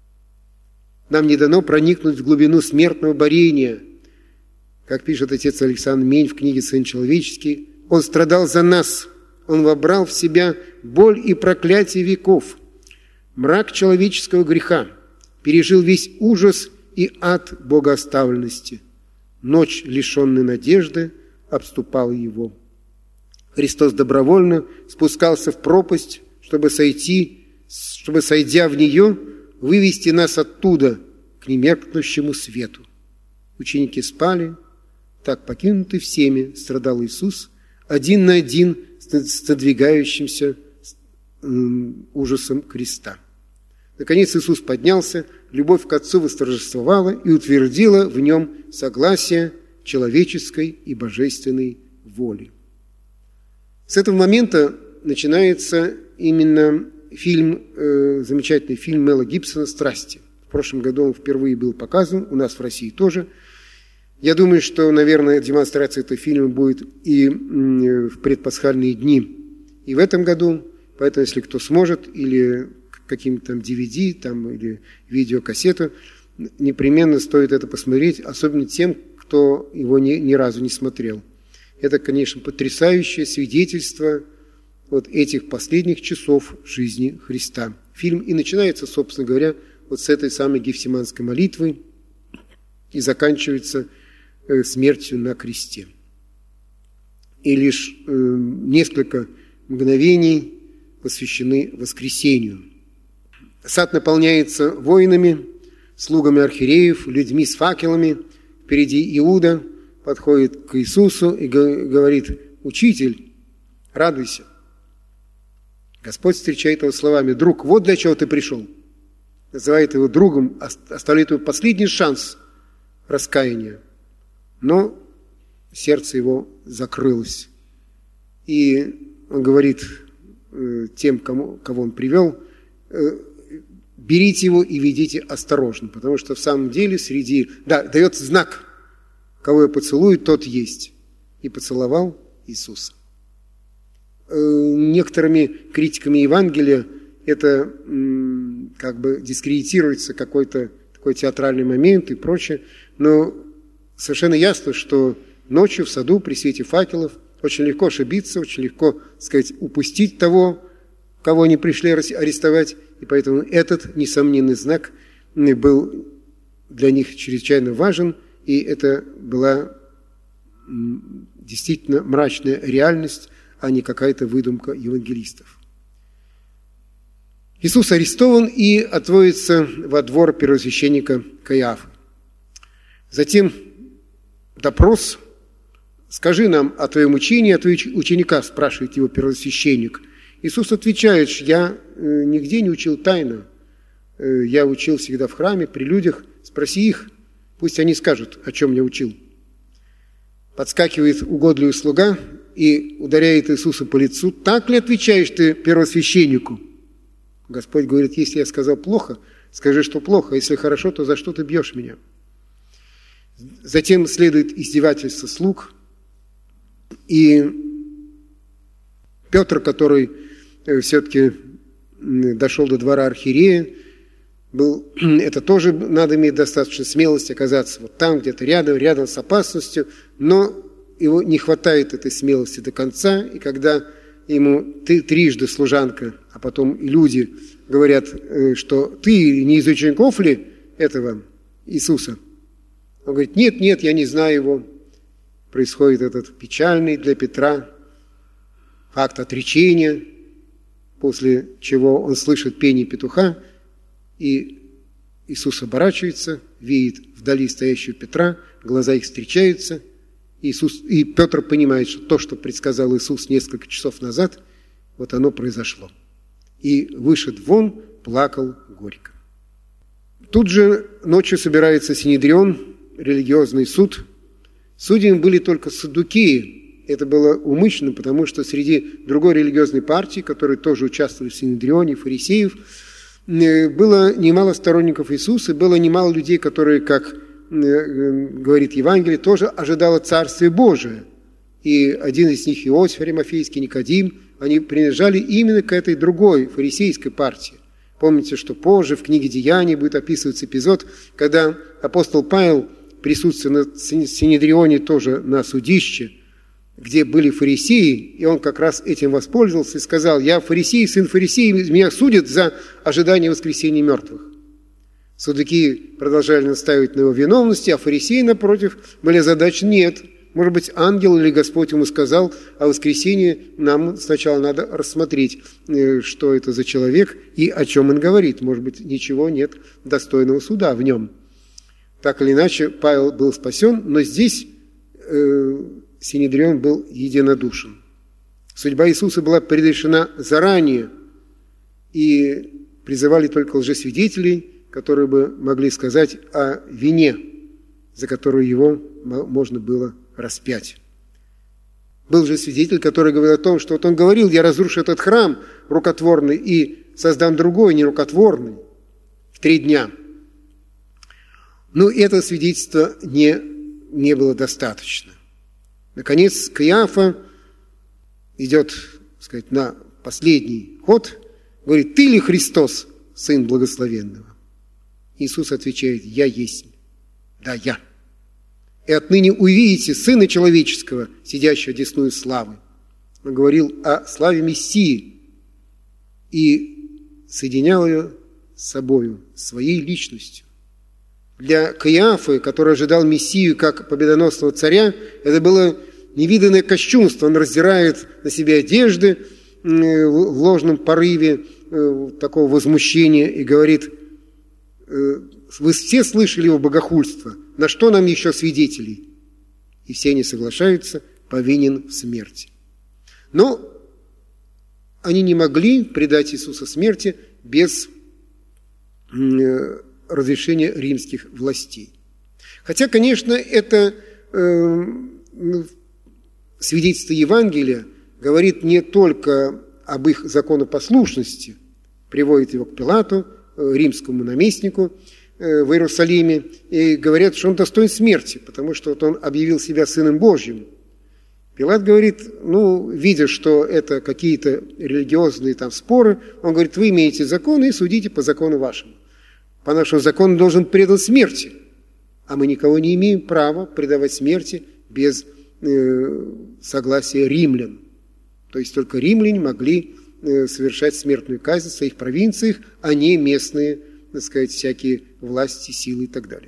Нам не дано проникнуть в глубину смертного борения. Как пишет отец Александр Мень в книге «Сын человеческий», Он страдал за нас, Он вобрал в себя боль и проклятие веков, мрак человеческого греха, пережил весь ужас и ад богооставленности. Ночь, лишенная надежды, обступала Его. Христос добровольно спускался в пропасть, чтобы сойти, чтобы, сойдя в нее, вывести нас оттуда к немеркнущему свету. Ученики спали, так покинутый всеми страдал Иисус, один на один с надвигающимся ужасом креста. Наконец Иисус поднялся, любовь к Отцу восторжествовала и утвердила в нем согласие человеческой и божественной воли. С этого момента начинается именно фильм, э, замечательный фильм Мела Гибсона «Страсти». В прошлом году он впервые был показан, у нас в России тоже. Я думаю, что, наверное, демонстрация этого фильма будет и в предпасхальные дни, и в этом году. Поэтому, если кто сможет, или каким-то там ди ви ди, там, или видеокассету, непременно стоит это посмотреть, особенно тем, кто его ни, ни разу не смотрел. Это, конечно, потрясающее свидетельство вот этих последних часов жизни Христа. Фильм и начинается, собственно говоря, вот с этой самой Гефсиманской молитвы и заканчивается э, смертью на кресте. И лишь э, несколько мгновений посвящены воскресению. Сад наполняется воинами, слугами архиереев, людьми с факелами. Впереди Иуда подходит к Иисусу и говорит: «Учитель, радуйся». Господь встречает его словами: «Друг, вот для чего ты пришел». Называет его другом, оставляет ему последний шанс раскаяния. Но сердце его закрылось. И он говорит тем, кому, кого он привел: берите его и ведите осторожно, потому что в самом деле среди... Да, дает знак: кого я поцелую, тот есть. И поцеловал Иисуса. Некоторыми критиками Евангелия это как бы дискредитируется какой-то такой театральный момент и прочее, но совершенно ясно, что ночью в саду при свете факелов очень легко ошибиться, очень легко, так сказать, упустить того, кого они пришли арестовать, и поэтому этот несомненный знак был для них чрезвычайно важен, и это была действительно мрачная реальность, а не какая-то выдумка евангелистов. Иисус арестован и отводится во двор первосвященника Каиафы. Затем допрос. «Скажи нам о твоем учении, о твоих учениках», спрашивает его первосвященник. Иисус отвечает: «Я нигде не учил тайно. Я учил всегда в храме, при людях. Спроси их, пусть они скажут, о чем я учил». Подскакивает угодливый слуга и ударяет Иисуса по лицу: «Так ли отвечаешь ты первосвященнику?» Господь говорит: «Если я сказал плохо, скажи, что плохо. Если хорошо, то за что ты бьешь меня?» Затем следует издевательство слуг. И Петр, который все-таки дошел до двора архиерея, был, это тоже надо иметь достаточно смелости оказаться вот там, где-то рядом, рядом с опасностью, но его не хватает этой смелости до конца, и когда ему ты, трижды служанка, а потом и люди говорят, что ты не из учеников ли этого Иисуса? Он говорит: нет, нет, я не знаю его. Происходит этот печальный для Петра акт отречения, после чего он слышит пение петуха, и Иисус оборачивается, видит вдали стоящего Петра, глаза их встречаются, Иисус, и Петр понимает, что то, что предсказал Иисус несколько часов назад, вот оно произошло. И вышед вон, плакал горько. Тут же ночью собирается Синедрион, религиозный суд. Судьями были только саддукеи. Это было умышленно, потому что среди другой религиозной партии, которые тоже участвовали в Синедрионе, фарисеев, было немало сторонников Иисуса, было немало людей, которые, как говорит Евангелие, тоже ожидало Царствие Божие. и один из них Иосиф Аримафейский, Никодим, они принадлежали именно к этой другой фарисейской партии. Помните, что позже в книге «Деяний» будет описываться эпизод, когда апостол Павел, присутствуя на Синедрионе тоже на судище, где были фарисеи, и он как раз этим воспользовался и сказал: «Я фарисей, сын фарисея, меня судят за ожидание воскресения мертвых». Судаки продолжали настаивать на его виновности, а фарисеи, напротив, были озадачены: нет, может быть, ангел или Господь ему сказал о воскресении, нам сначала надо рассмотреть, что это за человек и о чем он говорит. Может быть, ничего нет достойного суда в нем. Так или иначе, Павел был спасен, но здесь э, Синедрион был единодушен. Судьба Иисуса была предрешена заранее, и призывали только лжесвидетелей, которые бы могли сказать о вине, за которую его можно было распять. Был же свидетель, который говорил о том, что вот он говорил: я разрушу этот храм рукотворный и создам другой, нерукотворный, в три дня. Но этого свидетельства не, не было достаточно. Наконец, Каиафа идет, так сказать, на последний ход, говорит: ты ли Христос, Сын Благословенного? Иисус отвечает: я есть. Да, я. И отныне увидите Сына Человеческого, сидящего одесную славы. Он говорил о славе Мессии и соединял ее с собою, своей личностью. Для Каиафы, который ожидал Мессию как победоносного царя, это было невиданное кощунство. Он раздирает на себе одежды в ложном порыве такого возмущения и говорит: вы все слышали его богохульство, на что нам еще свидетелей? И все они соглашаются: повинен в смерти. Но они не могли предать Иисуса смерти без разрешения римских властей. Хотя, конечно, это э, свидетельство Евангелия говорит не только об их законопослушности, приводит его к Пилату, римскому наместнику в Иерусалиме, и говорят, что он достоин смерти, потому что вот он объявил себя Сыном Божьим. Пилат говорит, ну, видя, что это какие-то религиозные там споры, он говорит: вы имеете закон и судите по закону вашему. По нашему закону должен предан смерти, а мы никого не имеем права предавать смерти без э, согласия римлян. То есть только римляне могли э, совершать смертную казнь в своих провинциях, а не местные, так сказать, всякие власти, силы и так далее.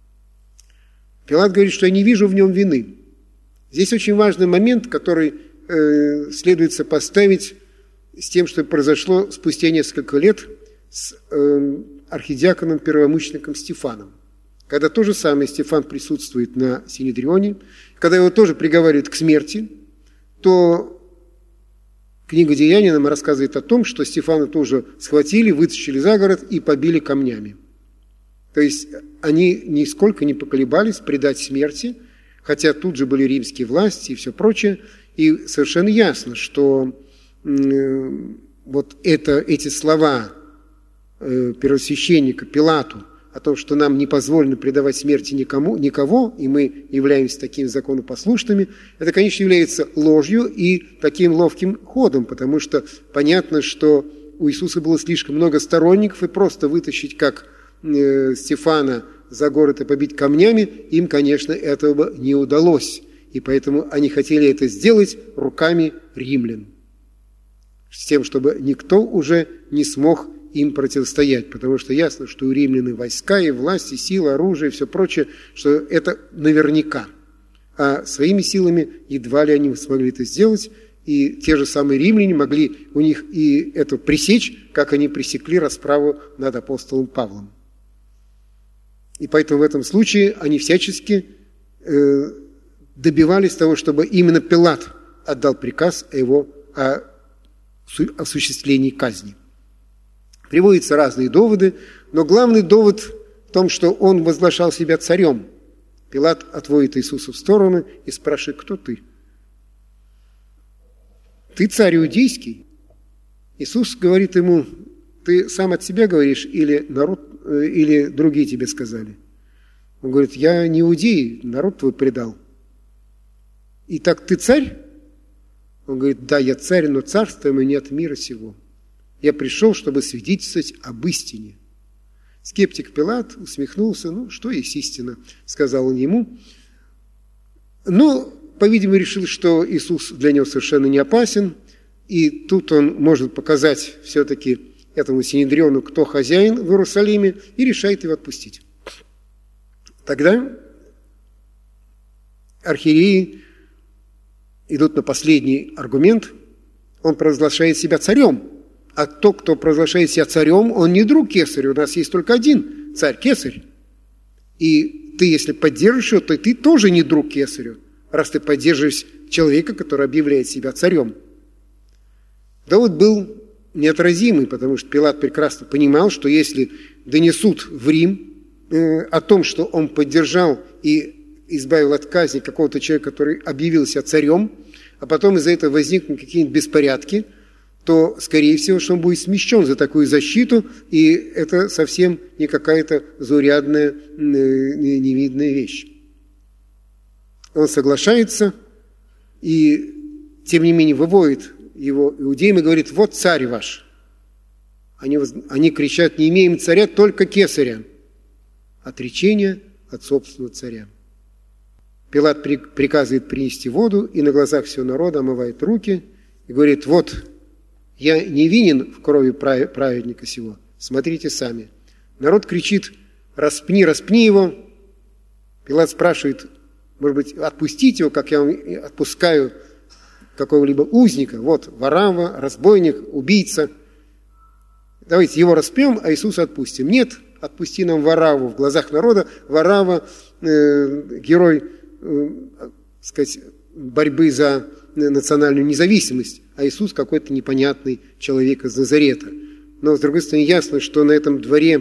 Пилат говорит, что я не вижу в нем вины. Здесь очень важный момент, который э, следует сопоставить с тем, что произошло спустя несколько лет с э, архидиаконом, первомучеником Стефаном. Когда то же самое Стефан присутствует на Синедрионе, когда его тоже приговаривают к смерти, то книга «Деяний» нам рассказывает о том, что Стефана тоже схватили, вытащили за город и побили камнями. То есть они нисколько не поколебались предать смерти, хотя тут же были римские власти и все прочее, и совершенно ясно, что э, вот это, эти слова э, первосвященника Пилату о том, что нам не позволено предавать смерти никому, никого, и мы являемся такими законопослушными, это, конечно, является ложью и таким ловким ходом, потому что понятно, что у Иисуса было слишком много сторонников, и просто вытащить, как э, Стефана, за город и побить камнями, им, конечно, этого не удалось. И поэтому они хотели это сделать руками римлян, с тем, чтобы никто уже не смог им противостоять, потому что ясно, что у римлян и войска, и власти, силы, оружие, и все прочее, что это наверняка. А своими силами едва ли они смогли это сделать, и те же самые римляне могли у них и это пресечь, как они пресекли расправу над апостолом Павлом. И поэтому в этом случае они всячески э, добивались того, чтобы именно Пилат отдал приказ о его о осуществлении казни. Приводятся разные доводы, но главный довод в том, что он возглашал себя царем. Пилат отводит Иисуса в сторону и спрашивает: кто ты? Ты царь иудейский? Иисус говорит ему: ты сам от себя говоришь или народ, или другие тебе сказали? Он говорит: я не иудей, народ твой предал. итак, ты царь? Он говорит, да, я царь, но царство мое не от мира сего. Я пришел, чтобы свидетельствовать об истине. Скептик Пилат усмехнулся. Ну, что есть истина, сказал он ему. Но, по-видимому, решил, что Иисус для него совершенно не опасен. И тут он может показать все-таки этому Синедриону, кто хозяин в Иерусалиме, и решает его отпустить. Тогда архиереи идут на последний аргумент. Он провозглашает себя царем. А тот, кто провозглашает себя царем, он не друг кесаря. У нас есть только один царь, кесарь. И ты, если поддержишь его, то ты тоже не друг кесарю, раз ты поддерживаешь человека, который объявляет себя царем. Довод был неотразимый, потому что Пилат прекрасно понимал, что если донесут в Рим э, о том, что он поддержал и избавил от казни какого-то человека, который объявил себя царем, а потом из-за этого возникнут какие-нибудь беспорядки, то, скорее всего, что он будет смещен за такую защиту, и это совсем не какая-то заурядная, невидная вещь. Он соглашается и, тем не менее, выводит его иудеям и говорит, вот царь ваш. Они, они кричат, не имеем царя, только кесаря. Отречение от собственного царя. Пилат приказывает принести воду, и на глазах всего народа омывает руки и говорит, вот, я не винен в крови праведника сего, смотрите сами. Народ кричит, распни, распни его. Пилат спрашивает, может быть, отпустите его, как я вам отпускаю какого-либо узника. Вот, Варава, разбойник, убийца. Давайте его распнем, а Иисуса отпустим. Нет, отпусти нам Вараву. В глазах народа Варава, э, герой, э, сказать, борьбы за национальную независимость, а Иисус какой-то непонятный человек из Назарета. Но, с другой стороны, ясно, что на этом дворе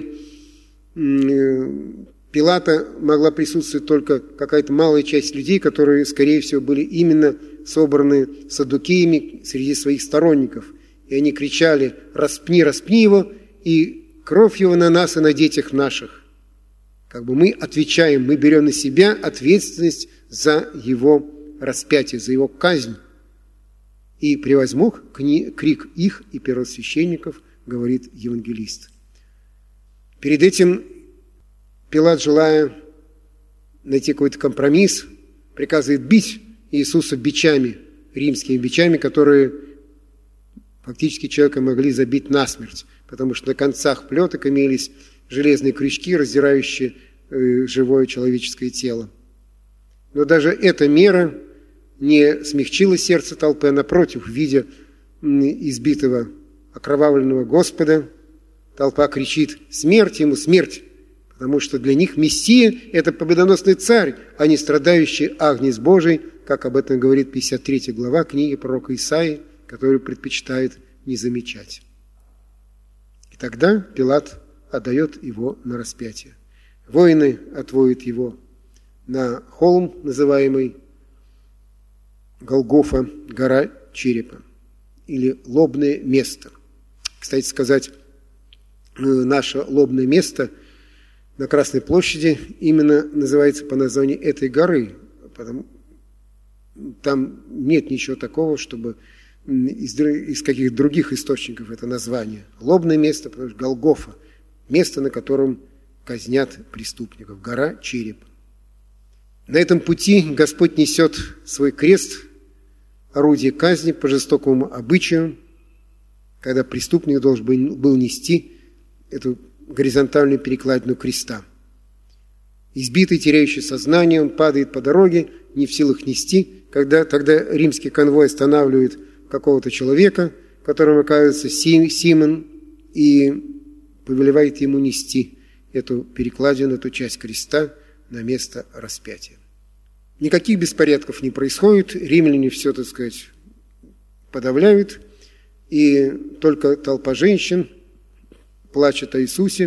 Пилата могла присутствовать только какая-то малая часть людей, которые, скорее всего, были именно собраны саддукеями среди своих сторонников. И они кричали «распни, распни его, и кровь его на нас и на детях наших». Как бы мы отвечаем, мы берем на себя ответственность за его распятие, за его казнь. И превозмог крик их и первосвященников, говорит евангелист. Перед этим Пилат, желая найти какой-то компромисс, приказывает бить Иисуса бичами, римскими бичами, которые фактически человека могли забить насмерть, потому что на концах плеток имелись железные крючки, раздирающие живое человеческое тело. Но даже эта мера не смягчило сердце толпы, а напротив, видя избитого, окровавленного Господа, толпа кричит «Смерть ему, смерть!», потому что для них Мессия – это победоносный царь, а не страдающий агнец Божий, как об этом говорит пятьдесят третья глава книги пророка Исаии, которую предпочитает не замечать. И тогда Пилат отдает его на распятие. Воины отводят его на холм, называемый Голгофа, гора черепа, или лобное место. Кстати сказать, наше лобное место на Красной площади именно называется по названию этой горы. Потому, там нет ничего такого, чтобы из, из каких-то других источников это название. Лобное место, потому что Голгофа, место, на котором казнят преступников, гора черепа. На этом пути Господь несет свой крест, орудие казни по жестокому обычаю, когда преступник должен был нести эту горизонтальную перекладину креста. Избитый, теряющий сознание, он падает по дороге, не в силах нести. Когда тогда римский конвой останавливает какого-то человека, которым оказывается Симон, и повелевает ему нести эту перекладину, эту часть креста на место распятия. Никаких беспорядков не происходит, римляне все, так сказать, подавляют, и только толпа женщин плачет о Иисусе.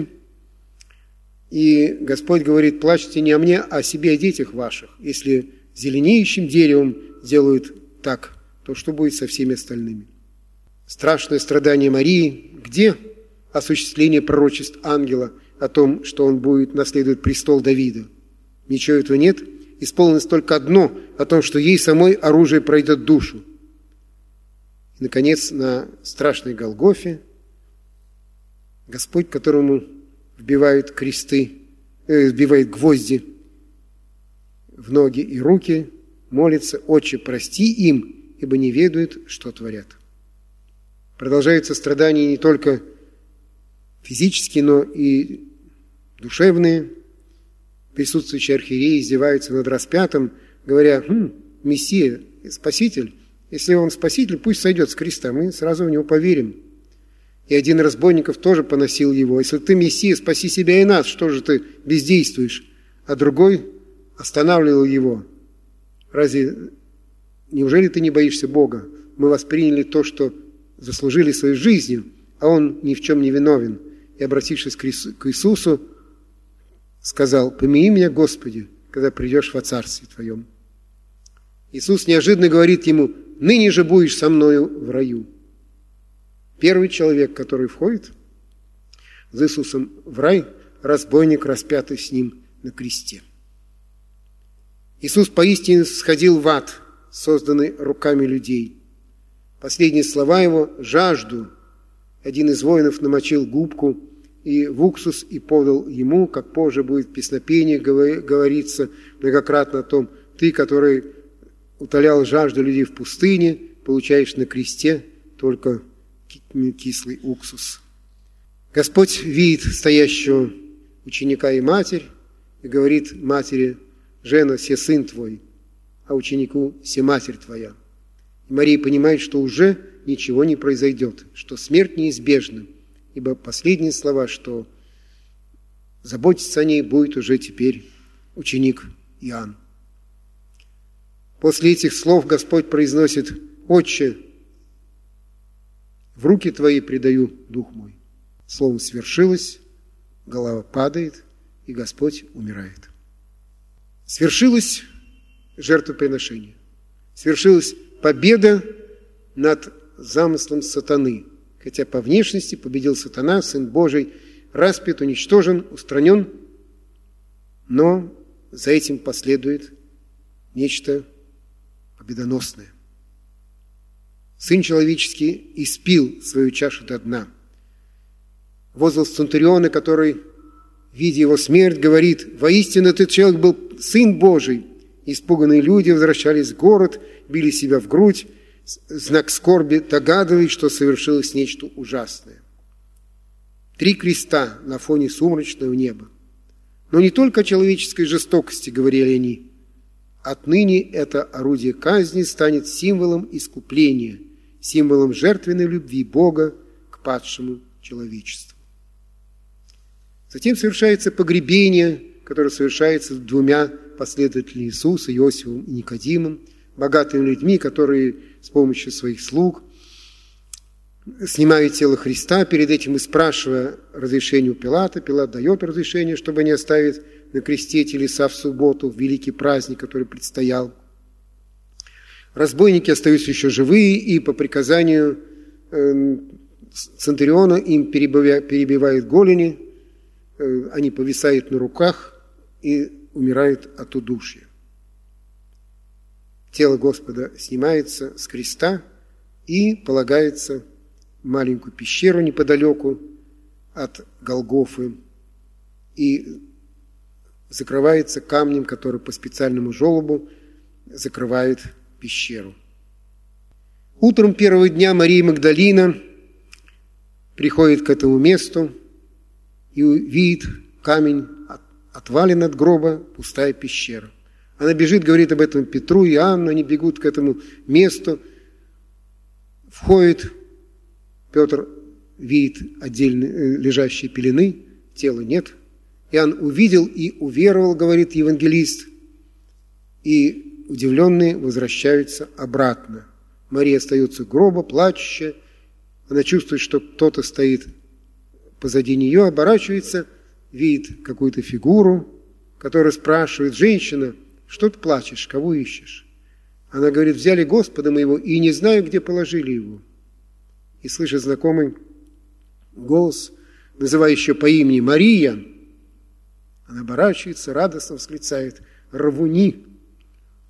И Господь говорит: плачьте не о мне, а о себе, о детях ваших. Если зеленеющим деревом делают так, то что будет со всеми остальными? Страшное страдание Марии. Где осуществление пророчеств ангела о том, что он будет наследовать престол Давида? Ничего этого нет. исполнилось только одно, о том, что ей самой оружие пройдет душу. И, наконец, на страшной Голгофе Господь, которому вбивают кресты, э, вбивает гвозди в ноги и руки, молится: «Отче, прости им, ибо не ведают, что творят». Продолжаются страдания не только физические, но и душевные. Присутствующие архиереи издеваются над распятым, говоря: «Хм, Мессия, Спаситель, если он Спаситель, пусть сойдет с креста, мы сразу в него поверим». И один из разбойников тоже поносил его: «Если ты Мессия, спаси себя и нас, что же ты бездействуешь?» А другой останавливал его: «Разве, неужели ты не боишься Бога? Мы восприняли то, что заслужили своей жизнью, а он ни в чем не виновен». И, обратившись к Иисусу, сказал: «Помяни меня, Господи, когда придешь во Царствие Твоем». Иисус неожиданно говорит ему: «Ныне же будешь со мною в раю». Первый человек, который входит с Иисусом в рай, разбойник, распятый с ним на кресте. Иисус поистине сходил в ад, созданный руками людей. Последние слова его: «жажду». Один из воинов намочил губку и в уксус и подал ему, как позже будет в песнопении говорится многократно о том: «Ты, который утолял жажду людей в пустыне, получаешь на кресте только кислый уксус». Господь видит стоящего ученика и матерь и говорит матери: «Жена, се сын твой», а ученику: «Се матерь твоя». И Мария понимает, что уже ничего не произойдет, что смерть неизбежна, ибо последние слова, что заботиться о ней будет уже теперь ученик Иоанн. После этих слов Господь произносит: «Отче, в руки Твои предаю дух мой». Словом свершилось, голова падает, и Господь умирает. Свершилось жертвоприношение. Свершилась победа над замыслом сатаны. Хотя по внешности победил сатана, Сын Божий, распят, уничтожен, устранен, но за этим последует нечто победоносное. Сын человеческий испил свою чашу до дна. Возглас Центуриона, который, видя его смерть, говорит: «Воистину этот человек был Сын Божий». Испуганные люди возвращались в город, били себя в грудь, знак скорби, догадываясь, что совершилось нечто ужасное. Три креста на фоне сумрачного неба. Но не только о человеческой жестокости говорили они. Отныне это орудие казни станет символом искупления, символом жертвенной любви Бога к падшему человечеству. Затем совершается погребение, которое совершается двумя последователями Иисуса, Иосифом и Никодимом, богатыми людьми, которые с помощью своих слуг снимают тело Христа, перед этим и спрашивая разрешение у Пилата. Пилат дает разрешение, чтобы не оставить на кресте телеса в субботу, в великий праздник, который предстоял. Разбойники остаются еще живые, и по приказанию э, Центуриона им перебивают голени, э, они повисают на руках и умирают от удушья. Тело Господа снимается с креста и полагается в маленькую пещеру неподалеку от Голгофы и закрывается камнем, который по специальному желобу закрывает пещеру. Утром первого дня Мария Магдалина приходит к этому месту и видит камень отвален от гроба, пустая пещера. Она бежит, говорит об этом Петру и Иоанну, они бегут к этому месту, входит, Петр видит отдельно лежащие пелены, тела нет. Иоанн увидел и уверовал, говорит евангелист, и удивленные возвращаются обратно. Мария остается у гроба, плачущая, она чувствует, что кто-то стоит позади нее, оборачивается, видит какую-то фигуру, которая спрашивает: «Женщина, что ты плачешь, кого ищешь?» Она говорит: «Взяли Господа моего, и не знаю, где положили его». И слышит знакомый голос, называющий по имени Мария. Она оборачивается, радостно восклицает: «Равуни!»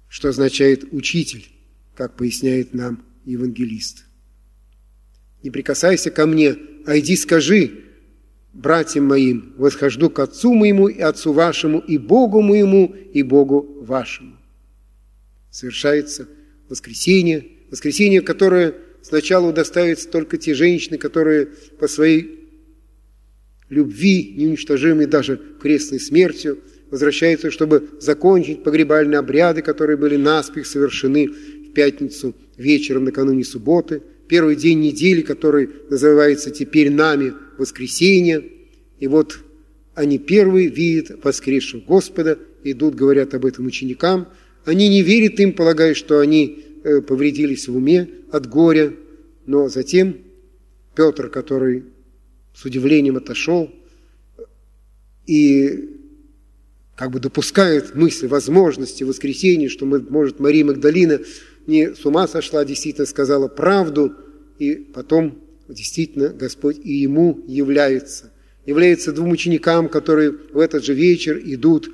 что означает «учитель», как поясняет нам евангелист. «Не прикасайся ко мне, а иди скажи братьям моим, восхожду к Отцу моему и Отцу вашему, и Богу моему, и Богу вашему». Совершается воскресение, воскресение, которое сначала удостаивается только те женщины, которые по своей любви, неуничтожимой даже крестной смертью, возвращаются, чтобы закончить погребальные обряды, которые были наспех совершены в пятницу вечером накануне субботы, первый день недели, который называется теперь нами воскресенье. И вот они первые видят воскресшего Господа, идут, говорят об этом ученикам. Они не верят им, полагая, что они повредились в уме от горя. Но затем Петр, который с удивлением отошел и как бы допускает мысль возможности воскресения, что, может, Мария Магдалина не с ума сошла, действительно сказала правду, и потом действительно Господь и ему является. Является двум ученикам, которые в этот же вечер идут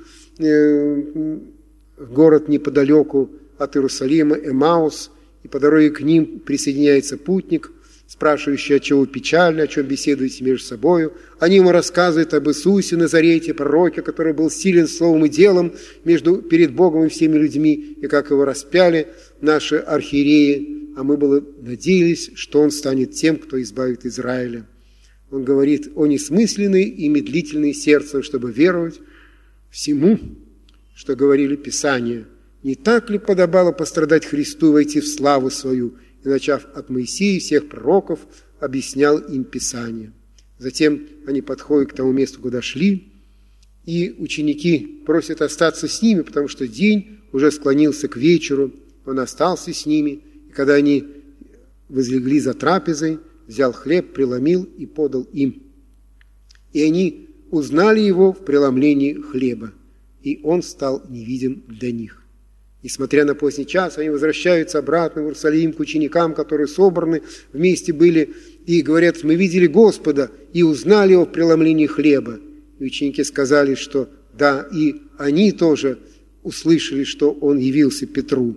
в город неподалеку от Иерусалима, Эмаус, и по дороге к ним присоединяется путник, спрашивающий, о чем печально, о чем беседуете между собою. Они ему рассказывают об Иисусе Назарете, пророке, который был силен словом и делом между, перед Богом и всеми людьми, и как его распяли наши архиереи, а мы было надеялись, что он станет тем, кто избавит Израиля. Он говорит о несмысленной и медлительной сердцем, чтобы веровать всему, что говорили Писания. Не так ли подобало пострадать Христу и войти в славу свою? И, начав от Моисея и всех пророков, объяснял им Писание. Затем они подходят к тому месту, куда шли, и ученики просят остаться с ними, потому что день уже склонился к вечеру. Он остался с ними, и когда они возлегли за трапезой, взял хлеб, преломил и подал им. И они узнали его в преломлении хлеба, и он стал невидим для них. Несмотря на поздний час, они возвращаются обратно в Иерусалим к ученикам, которые собраны, вместе были, и говорят: мы видели Господа и узнали его в преломлении хлеба. И ученики сказали, что да, и они тоже услышали, что он явился Петру.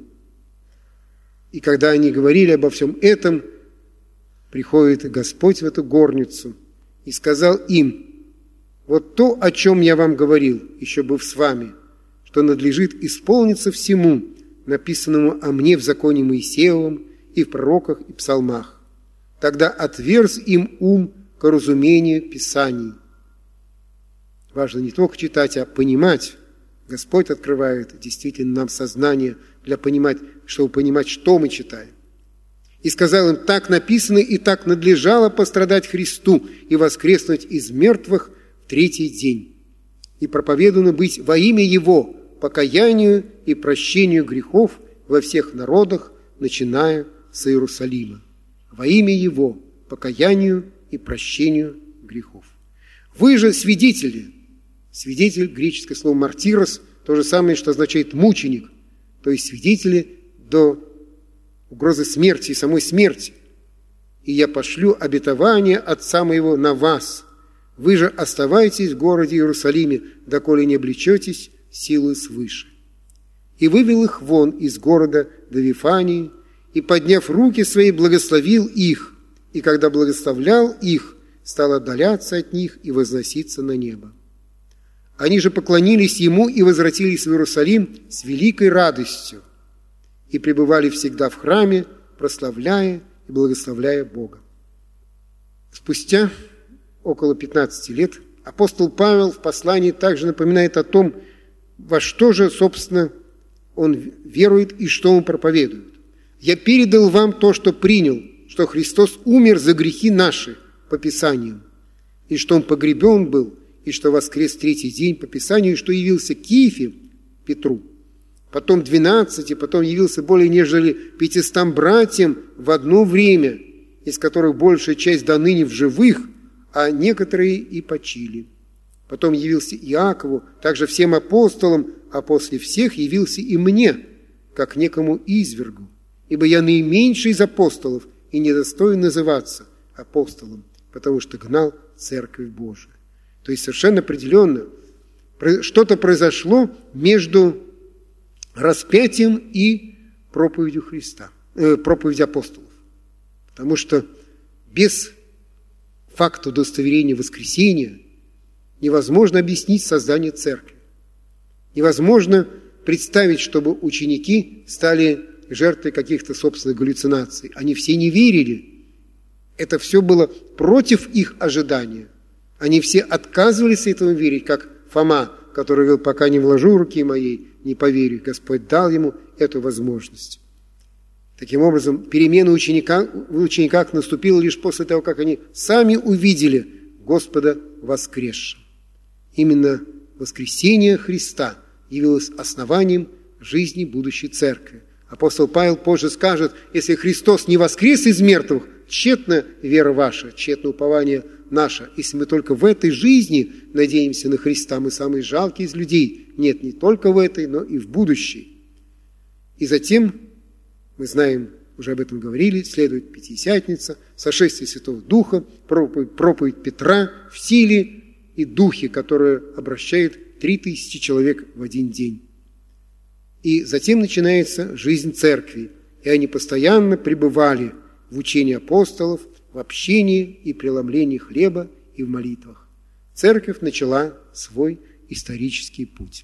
И когда они говорили обо всем этом, приходит Господь в эту горницу и сказал им: вот то, о чем я вам говорил, еще быв с вами, что надлежит исполниться всему, написанному о мне в законе Моисеевом и в пророках и псалмах. Тогда отверз им ум к разумению Писаний. Важно не только читать, а понимать. Господь открывает действительно нам сознание, для понимать, чтобы понимать, что мы читаем. И сказал им: так написано и так надлежало пострадать Христу и воскреснуть из мертвых в третий день. И проповедано быть во имя Его покаянию и прощению грехов во всех народах, начиная с Иерусалима. Во имя Его покаянию и прощению грехов. Вы же свидетели. Свидетель, греческое слово «мартирос», то же самое, что означает «мученик», то есть свидетели до угрозы смерти и самой смерти. И я пошлю обетование Отца моего на вас. Вы же оставайтесь в городе Иерусалиме, доколе не облечетесь силы свыше. И вывел их вон из города до Вифании, и, подняв руки свои, благословил их, и когда благословлял их, стал отдаляться от них и возноситься на небо. Они же поклонились ему и возвратились в Иерусалим с великой радостью, и пребывали всегда в храме, прославляя и благословляя Бога. Спустя около пятнадцати лет апостол Павел в послании также напоминает о том, во что же, собственно, он верует и что он проповедует. «Я передал вам то, что принял, что Христос умер за грехи наши по Писанию, и что Он погребен был, и что воскрес в третий день по Писанию, и что явился Киефе, Петру, потом двенадцати, потом явился более нежели пятистам братьям в одно время, из которых большая часть до ныне в живых, а некоторые и почили. Потом явился Иакову, также всем апостолам, а после всех явился и мне, как некому извергу, ибо я наименьший из апостолов и недостоин называться апостолом, потому что гнал Церковь Божию». То есть совершенно определенно что-то произошло между распятием и проповедью Христа, э, проповедью апостолов. Потому что без факта удостоверения воскресения невозможно объяснить создание церкви. Невозможно представить, чтобы ученики стали жертвой каких-то собственных галлюцинаций. Они все не верили. Это все было против их ожидания. Они все отказывались этому верить, как Фома, который говорил: пока не вложу руки моей, не поверю. Господь дал ему эту возможность. Таким образом, перемена ученика, в учениках наступила лишь после того, как они сами увидели Господа воскресшим. Именно воскресение Христа явилось основанием жизни будущей церкви. Апостол Павел позже скажет: если Христос не воскрес из мертвых, тщетна вера ваша, тщетно упование наше. Если мы только в этой жизни надеемся на Христа, мы самые жалкие из людей. Нет, не только в этой, но и в будущей. И затем, мы знаем, уже об этом говорили, следует Пятидесятница, сошествие Святого Духа, проповедь, проповедь Петра в силе и духе, которая обращает три тысячи человек в один день. И затем начинается жизнь церкви, и они постоянно пребывали в учении апостолов, в общении и преломлении хлеба и в молитвах. Церковь начала свой исторический путь.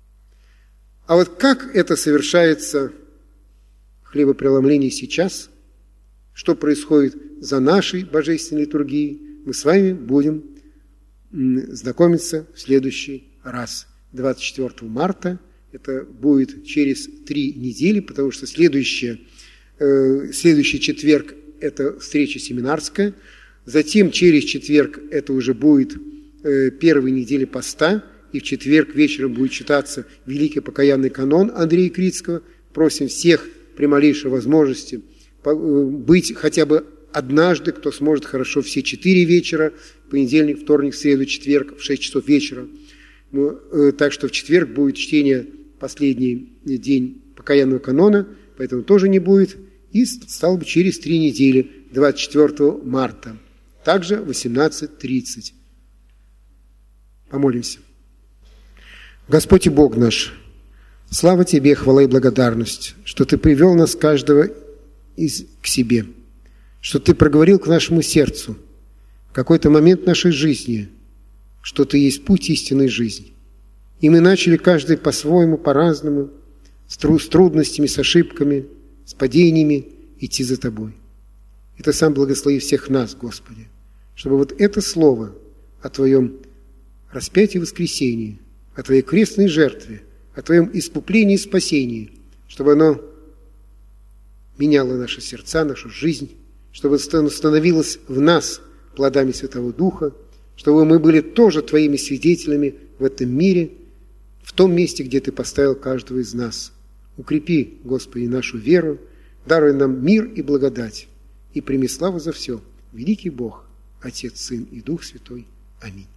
А вот как это совершается хлебопреломление сейчас, что происходит за нашей божественной литургией, мы с вами будем знакомиться в следующий раз, двадцать четвёртого марта. Это будет через три недели, потому что следующее, э, следующий четверг – это встреча семинарская. Затем через четверг это уже будет э, первая неделя поста, и в четверг вечером будет читаться Великий покаянный канон Андрея Критского. Просим всех при малейшей возможности быть хотя бы однажды, кто сможет хорошо, все четыре вечера, понедельник, вторник, среду, четверг в шесть часов вечера. Ну, так что в четверг будет чтение, последний день покаянного канона, поэтому тоже не будет. И стало бы через три недели, двадцать четвёртого марта, также в восемнадцать тридцать. Помолимся. Господь и Бог наш, слава Тебе, хвала и благодарность, что Ты привел нас каждого из, к себе, что Ты проговорил к нашему сердцу в какой-то момент нашей жизни, что Ты есть путь истинной жизни. И мы начали каждый по-своему, по-разному, с трудностями, с ошибками, с падениями идти за Тобой. И Ты сам благослови всех нас, Господи, чтобы вот это слово о Твоем распятии и воскресении, о Твоей крестной жертве, о Твоем искуплении и спасении, чтобы оно меняло наши сердца, нашу жизнь, чтобы оно становилось в нас плодами Святого Духа, чтобы мы были тоже Твоими свидетелями в этом мире, в том месте, где Ты поставил каждого из нас. Укрепи, Господи, нашу веру, даруй нам мир и благодать, и прими славу за все. Великий Бог, Отец, Сын и Дух Святой. Аминь.